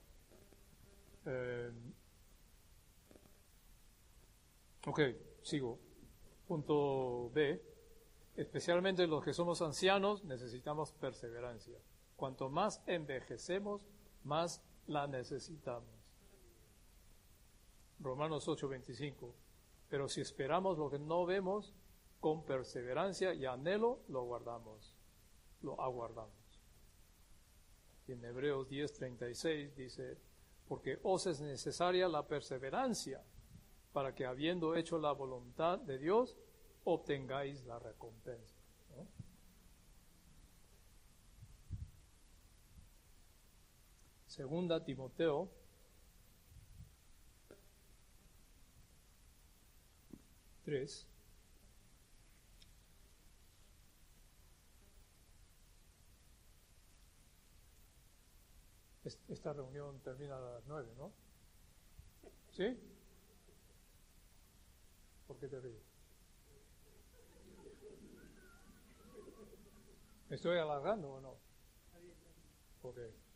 Ok, sigo. Punto B. Especialmente los que somos ancianos necesitamos perseverancia. Cuanto más envejecemos, más la necesitamos. Romanos 8:25. Pero si esperamos lo que no vemos, con perseverancia y anhelo lo guardamos, lo aguardamos. Y en Hebreos 10:36 dice, porque os es necesaria la perseverancia, para que habiendo hecho la voluntad de Dios, obtengáis la recompensa, ¿no? Segunda Timoteo 3. Esta reunión termina a las 9, ¿no? ¿Sí? ¿Por qué te ríes? ¿Me estoy alargando o no? Ok.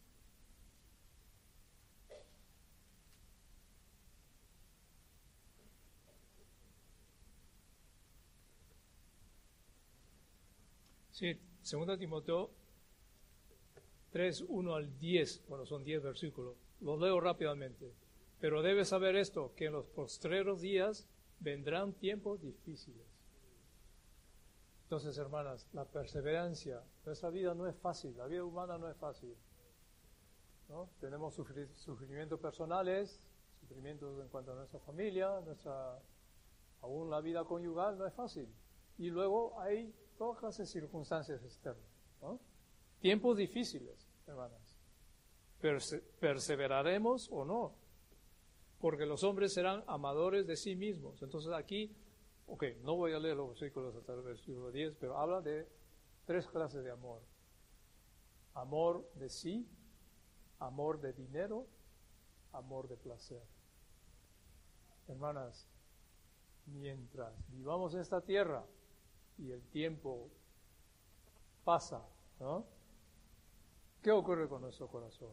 Sí, 2 Timoteo 3, 1 al 10, bueno, son 10 versículos, los leo rápidamente. Pero debes saber esto, que en los postreros días vendrán tiempos difíciles. Entonces, hermanas, la perseverancia, nuestra vida no es fácil, la vida humana no es fácil, ¿no? Tenemos sufrimientos personales, sufrimientos en cuanto a nuestra familia, aún la vida conyugal no es fácil. Y luego hay todas clases de circunstancias externas, ¿no? Tiempos difíciles, hermanas. ¿Perseveraremos o no? Porque los hombres serán amadores de sí mismos. Entonces aquí, no voy a leer los versículos hasta el versículo 10, pero habla de 3 clases de amor. Amor de sí, amor de dinero, amor de placer. Hermanas, mientras vivamos en esta tierra y el tiempo pasa, ¿no? ¿Qué ocurre con nuestro corazón?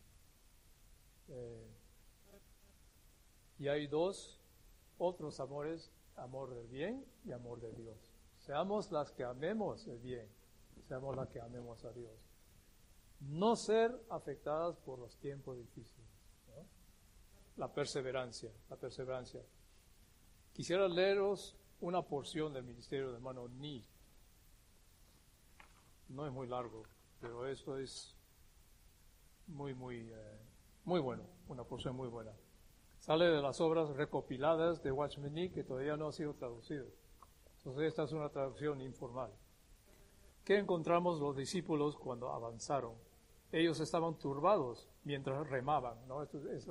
Y hay 2 otros amores, amor del bien y amor de Dios. Seamos las que amemos el bien, seamos las que amemos a Dios. No ser afectadas por los tiempos difíciles, ¿no? La perseverancia. Quisiera leeros una porción del ministerio del hermano Ni. No es muy largo, pero esto es muy bueno, una porción muy buena. Sale de las obras recopiladas de Watchman Nee, que todavía no ha sido traducido. Entonces esta es una traducción informal. ¿Qué encontramos los discípulos cuando avanzaron? Ellos estaban turbados mientras remaban, ¿no? Esto es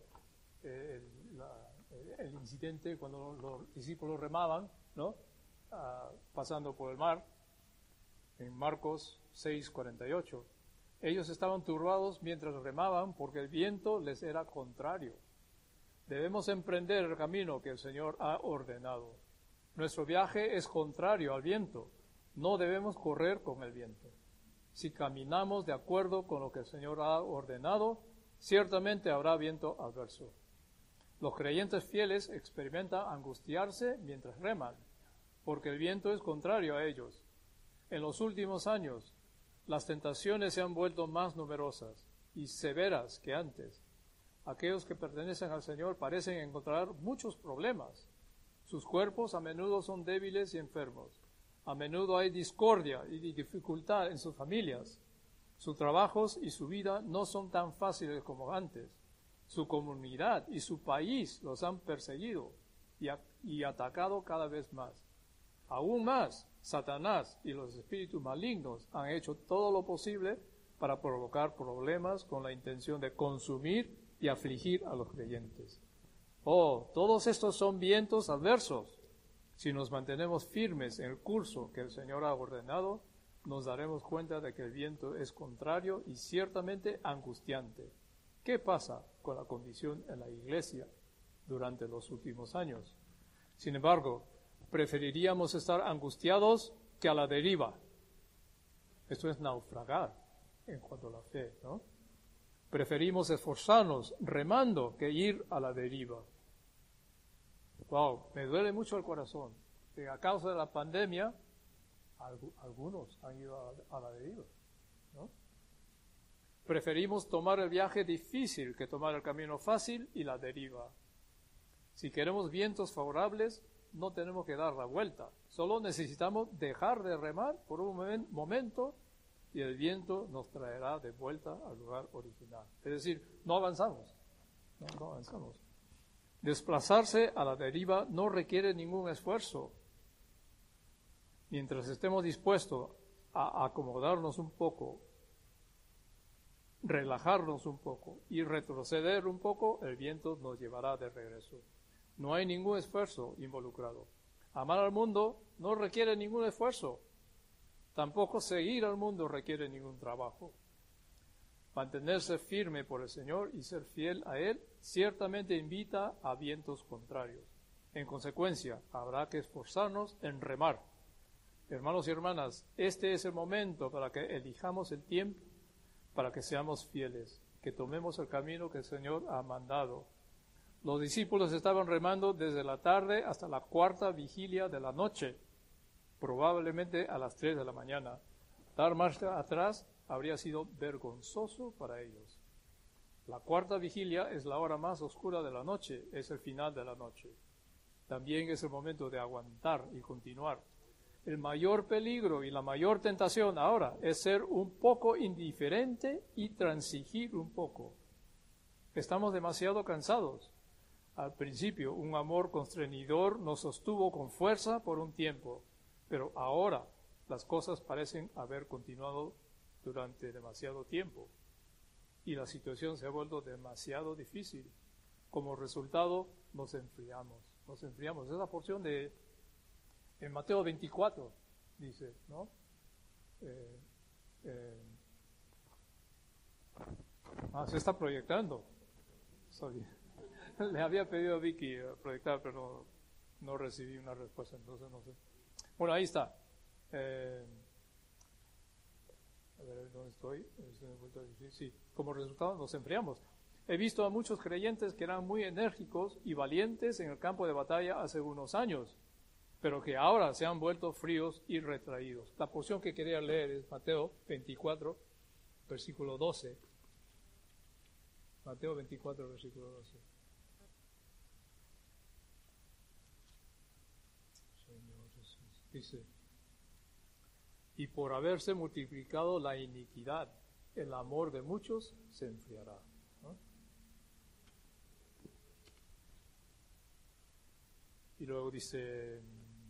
el incidente cuando los discípulos remaban, ¿no? Pasando por el mar, en Marcos 6:48. Ellos estaban turbados mientras remaban porque el viento les era contrario. Debemos emprender el camino que el Señor ha ordenado. Nuestro viaje es contrario al viento. No debemos correr con el viento. Si caminamos de acuerdo con lo que el Señor ha ordenado, ciertamente habrá viento adverso. Los creyentes fieles experimentan angustiarse mientras reman, porque el viento es contrario a ellos. En los últimos años, las tentaciones se han vuelto más numerosas y severas que antes. Aquellos que pertenecen al Señor parecen encontrar muchos problemas. Sus cuerpos a menudo son débiles y enfermos. A menudo hay discordia y dificultad en sus familias. Sus trabajos y su vida no son tan fáciles como antes. Su comunidad y su país los han perseguido y atacado cada vez más. Aún más, Satanás y los espíritus malignos han hecho todo lo posible para provocar problemas con la intención de consumir y afligir a los creyentes. Todos estos son vientos adversos. Si nos mantenemos firmes en el curso que el Señor ha ordenado, nos daremos cuenta de que el viento es contrario y ciertamente angustiante. ¿Qué pasa con la condición en la Iglesia durante los últimos años? Sin embargo, Preferiríamos estar angustiados que a la deriva. Esto es naufragar en cuanto a la fe, ¿no? Preferimos esforzarnos remando que ir a la deriva. Wow, me duele mucho el corazón. Que a causa de la pandemia, algunos han ido a la deriva, ¿no? Preferimos tomar el viaje difícil que tomar el camino fácil y la deriva. Si queremos vientos favorables, no tenemos que dar la vuelta. Solo necesitamos dejar de remar por un momento y el viento nos traerá de vuelta al lugar original. Es decir, no avanzamos. No avanzamos. Desplazarse a la deriva no requiere ningún esfuerzo. Mientras estemos dispuestos a acomodarnos un poco, relajarnos un poco y retroceder un poco, el viento nos llevará de regreso. No hay ningún esfuerzo involucrado. Amar al mundo no requiere ningún esfuerzo. Tampoco seguir al mundo requiere ningún trabajo. Mantenerse firme por el Señor y ser fiel a Él ciertamente invita a vientos contrarios. En consecuencia, habrá que esforzarnos en remar. Hermanos y hermanas, este es el momento para que elijamos el tiempo, para que seamos fieles, que tomemos el camino que el Señor ha mandado. Los discípulos estaban remando desde la tarde hasta la cuarta vigilia de la noche, probablemente a las 3 de la mañana. Dar marcha atrás habría sido vergonzoso para ellos. La cuarta vigilia es la hora más oscura de la noche, es el final de la noche. También es el momento de aguantar y continuar. El mayor peligro y la mayor tentación ahora es ser un poco indiferente y transigir un poco. Estamos demasiado cansados. Al principio, un amor constreñidor nos sostuvo con fuerza por un tiempo, pero ahora las cosas parecen haber continuado durante demasiado tiempo y la situación se ha vuelto demasiado difícil. Como resultado, nos enfriamos. Es la porción en Mateo 24, dice, ¿no? Se está proyectando. Sorry. Le había pedido a Vicky proyectar, pero no recibí una respuesta, entonces no sé. Bueno, ahí está. A ver, ¿dónde estoy? Sí, como resultado nos enfriamos. He visto a muchos creyentes que eran muy enérgicos y valientes en el campo de batalla hace unos años, pero que ahora se han vuelto fríos y retraídos. La porción que quería leer es Mateo 24, versículo 12. Mateo 24, versículo 12. Señor Jesús. Dice, y por haberse multiplicado la iniquidad, el amor de muchos se enfriará. ¿No? Y luego dice,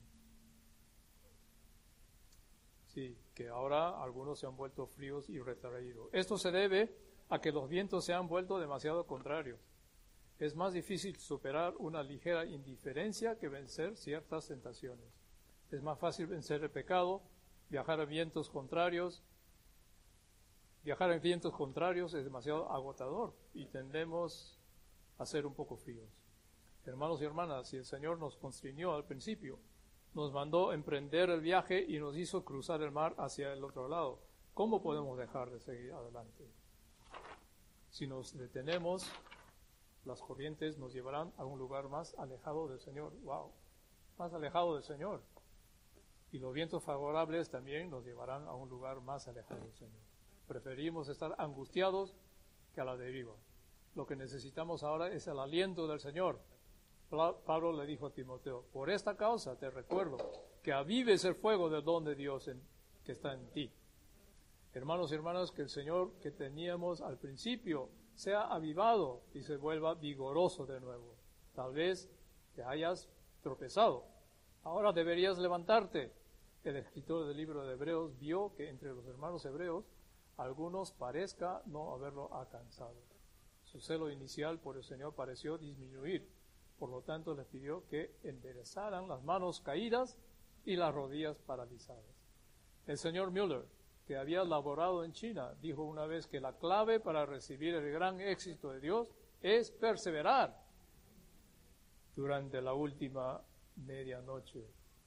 sí, que ahora algunos se han vuelto fríos y retraídos. Esto se debe a que los vientos se han vuelto demasiado contrarios. Es más difícil superar una ligera indiferencia que vencer ciertas tentaciones. Es más fácil vencer el pecado, viajar en vientos contrarios. Viajar en vientos contrarios es demasiado agotador y tendemos a ser un poco fríos. Hermanos y hermanas, si el Señor nos constriñó al principio, nos mandó emprender el viaje y nos hizo cruzar el mar hacia el otro lado, ¿cómo podemos dejar de seguir adelante? Si nos detenemos, las corrientes nos llevarán a un lugar más alejado del Señor. ¡Wow! Más alejado del Señor. Y los vientos favorables también nos llevarán a un lugar más alejado del Señor. Preferimos estar angustiados que a la deriva. Lo que necesitamos ahora es el aliento del Señor. Pablo le dijo a Timoteo, por esta causa te recuerdo que avives el fuego del don de Dios que está en ti. Hermanos y hermanas, que el Señor que teníamos al principio sea avivado y se vuelva vigoroso de nuevo. Tal vez te hayas tropezado. Ahora deberías levantarte. El escritor del libro de Hebreos vio que entre los hermanos hebreos algunos parezca no haberlo alcanzado. Su celo inicial por el Señor pareció disminuir. Por lo tanto, les pidió que enderezaran las manos caídas y las rodillas paralizadas. El señor Müller, que había laborado en China, dijo una vez que la clave para recibir el gran éxito de Dios es perseverar durante la última medianoche.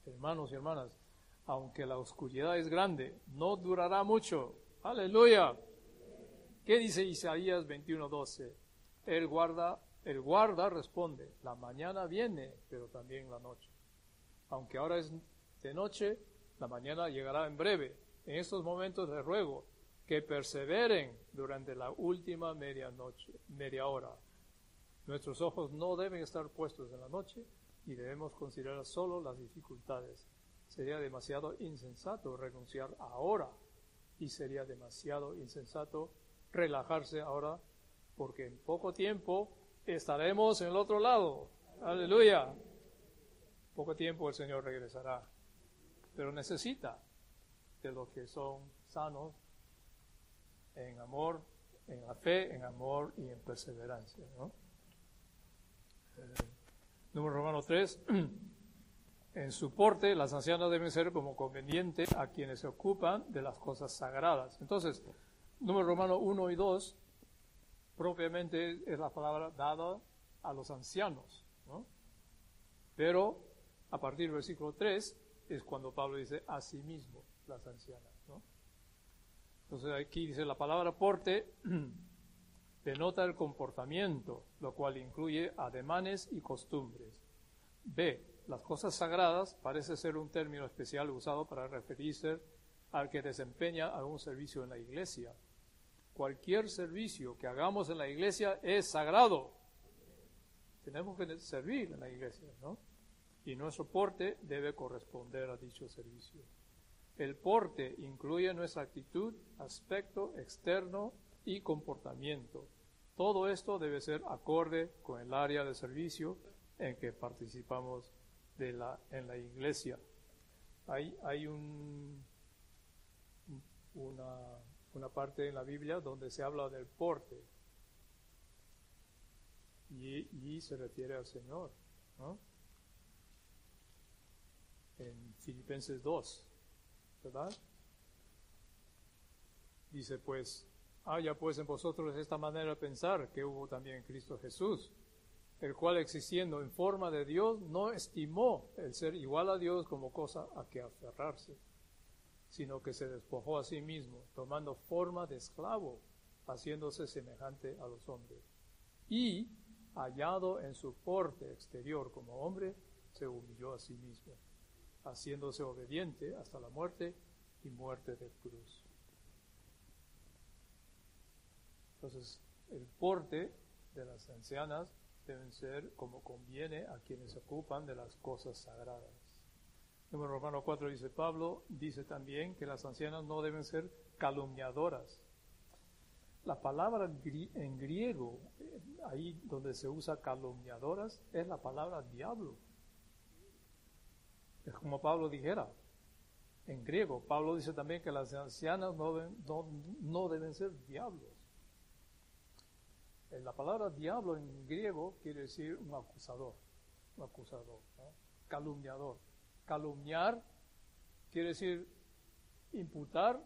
hermanos y hermanas, aunque la oscuridad es grande, no durará mucho. ¡Aleluya! ¿Qué dice Isaías 21:12? El guarda responde, la mañana viene, pero también la noche. Aunque ahora es de noche, la mañana llegará en breve. En estos momentos les ruego que perseveren durante la última media hora. Nuestros ojos no deben estar puestos en la noche y debemos considerar solo las dificultades. Sería demasiado insensato renunciar ahora y sería demasiado insensato relajarse ahora, porque en poco tiempo estaremos en el otro lado. Aleluya. Poco tiempo el Señor regresará, pero necesita de los que son sanos en amor, en la fe, en amor y en perseverancia, ¿no? Número Romano 3. En su porte, las ancianas deben ser como conveniente a quienes se ocupan de las cosas sagradas. Entonces, número Romano 1 y 2, propiamente es la palabra dada a los ancianos, ¿no? Pero a partir del versículo 3 es cuando Pablo dice a sí mismo las ancianas, ¿no? Entonces aquí dice la palabra porte denota el comportamiento, lo cual incluye ademanes y costumbres. B, las cosas sagradas parece ser un término especial usado para referirse al que desempeña algún servicio en la iglesia. Cualquier servicio que hagamos en la iglesia es sagrado. Tenemos que servir en la iglesia, ¿no? Y nuestro porte debe corresponder a dicho servicio. El porte incluye nuestra actitud, aspecto externo y comportamiento. Todo esto debe ser acorde con el área de servicio en que participamos en la iglesia. Hay una parte en la Biblia donde se habla del porte y se refiere al Señor, ¿no? En Filipenses 2, ¿verdad? Dice pues, haya pues en vosotros esta manera de pensar que hubo también en Cristo Jesús, el cual existiendo en forma de Dios no estimó el ser igual a Dios como cosa a que aferrarse, sino que se despojó a sí mismo, tomando forma de esclavo, haciéndose semejante a los hombres. Y, hallado en su porte exterior como hombre, se humilló a sí mismo, haciéndose obediente hasta la muerte y muerte de cruz. Entonces, el porte de las ancianas deben ser como conviene a quienes se ocupan de las cosas sagradas. Número Romano 4 dice Pablo, dice también que las ancianas no deben ser calumniadoras. La palabra en griego, ahí donde se usa calumniadoras, es la palabra diablo. Es como Pablo dijera, en griego. Pablo dice también que las ancianas no deben ser diablos. La palabra diablo en griego quiere decir un acusador, ¿no? Calumniador. Calumniar quiere decir imputar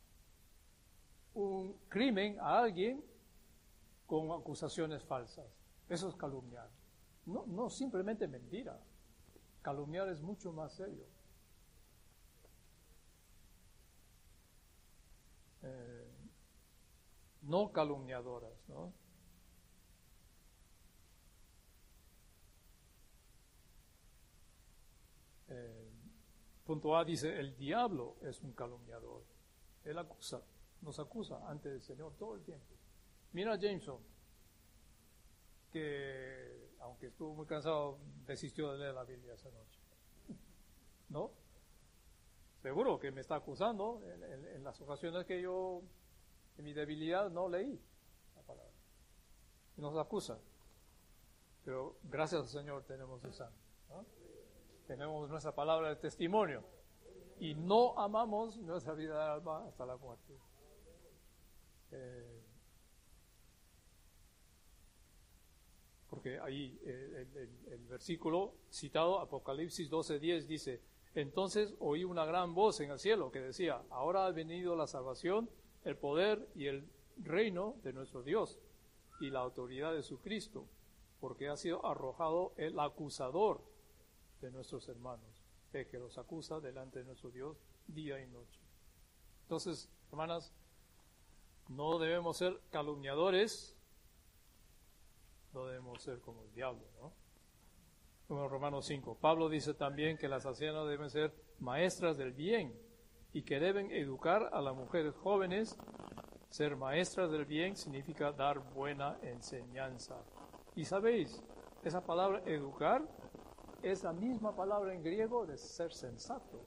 un crimen a alguien con acusaciones falsas. Eso es calumniar. No simplemente mentira. Calumniar es mucho más serio. No calumniadoras, ¿no? Punto A dice, el diablo es un calumniador. Él nos acusa ante el Señor todo el tiempo. Mira a Jameson, que aunque estuvo muy cansado, desistió de leer la Biblia esa noche. ¿No? Seguro que me está acusando en las ocasiones que yo, en mi debilidad, no leí la palabra. Y nos acusa. Pero gracias al Señor tenemos esa, ¿no? Tenemos nuestra palabra de testimonio y no amamos nuestra vida de alma hasta la muerte. Porque ahí el versículo citado, Apocalipsis 12:10, dice, entonces oí una gran voz en el cielo que decía, ahora ha venido la salvación, el poder y el reino de nuestro Dios y la autoridad de su Cristo, porque ha sido arrojado el acusador de nuestros hermanos, fe que los acusa delante de nuestro Dios día y noche. Entonces, hermanas, no debemos ser calumniadores, no debemos ser como el diablo, ¿no? Como en Romanos 5. Pablo dice también que las ancianas deben ser maestras del bien y que deben educar a las mujeres jóvenes. Ser maestras del bien significa dar buena enseñanza. Y sabéis, esa palabra educar es la misma palabra en griego de ser sensato.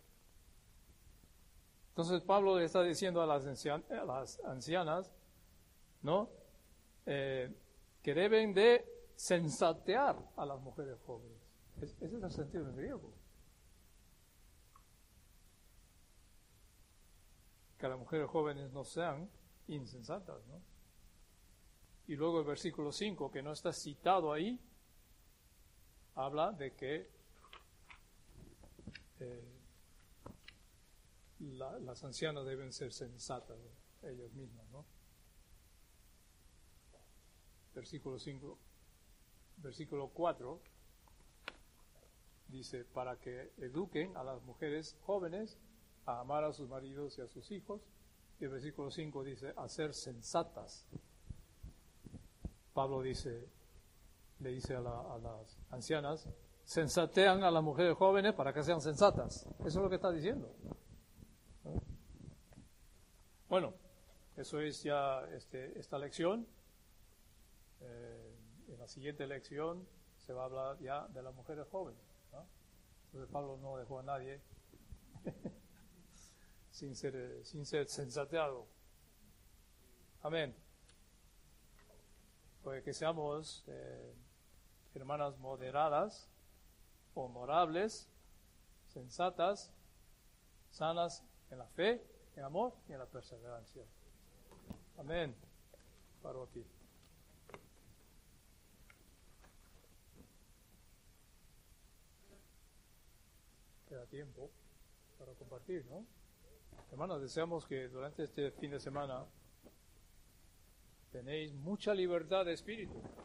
Entonces Pablo le está diciendo a las ancianas, ¿no? Que deben de sensatear a las mujeres jóvenes. Ese es el sentido en griego. Que las mujeres jóvenes no sean insensatas, ¿no? Y luego el versículo 5, que no está citado ahí, habla de que las ancianas deben ser sensatas, ¿no? Ellas mismas, ¿no? Versículo 5, versículo 4 dice, para que eduquen a las mujeres jóvenes a amar a sus maridos y a sus hijos. Y el versículo 5 dice, a ser sensatas. Pablo le dice a las ancianas, sensatean a las mujeres jóvenes para que sean sensatas. Eso es lo que está diciendo. ¿No? Bueno, eso es ya esta lección. En la siguiente lección se va a hablar ya de las mujeres jóvenes, ¿no? Entonces Pablo no dejó a nadie sin ser sensateado. Amén. Pues que seamos hermanas moderadas, honorables, sensatas, sanas en la fe, en amor y en la perseverancia. Amén. Paro aquí. Queda tiempo para compartir, ¿no? Hermanos, deseamos que durante este fin de semana tenéis mucha libertad de espíritu.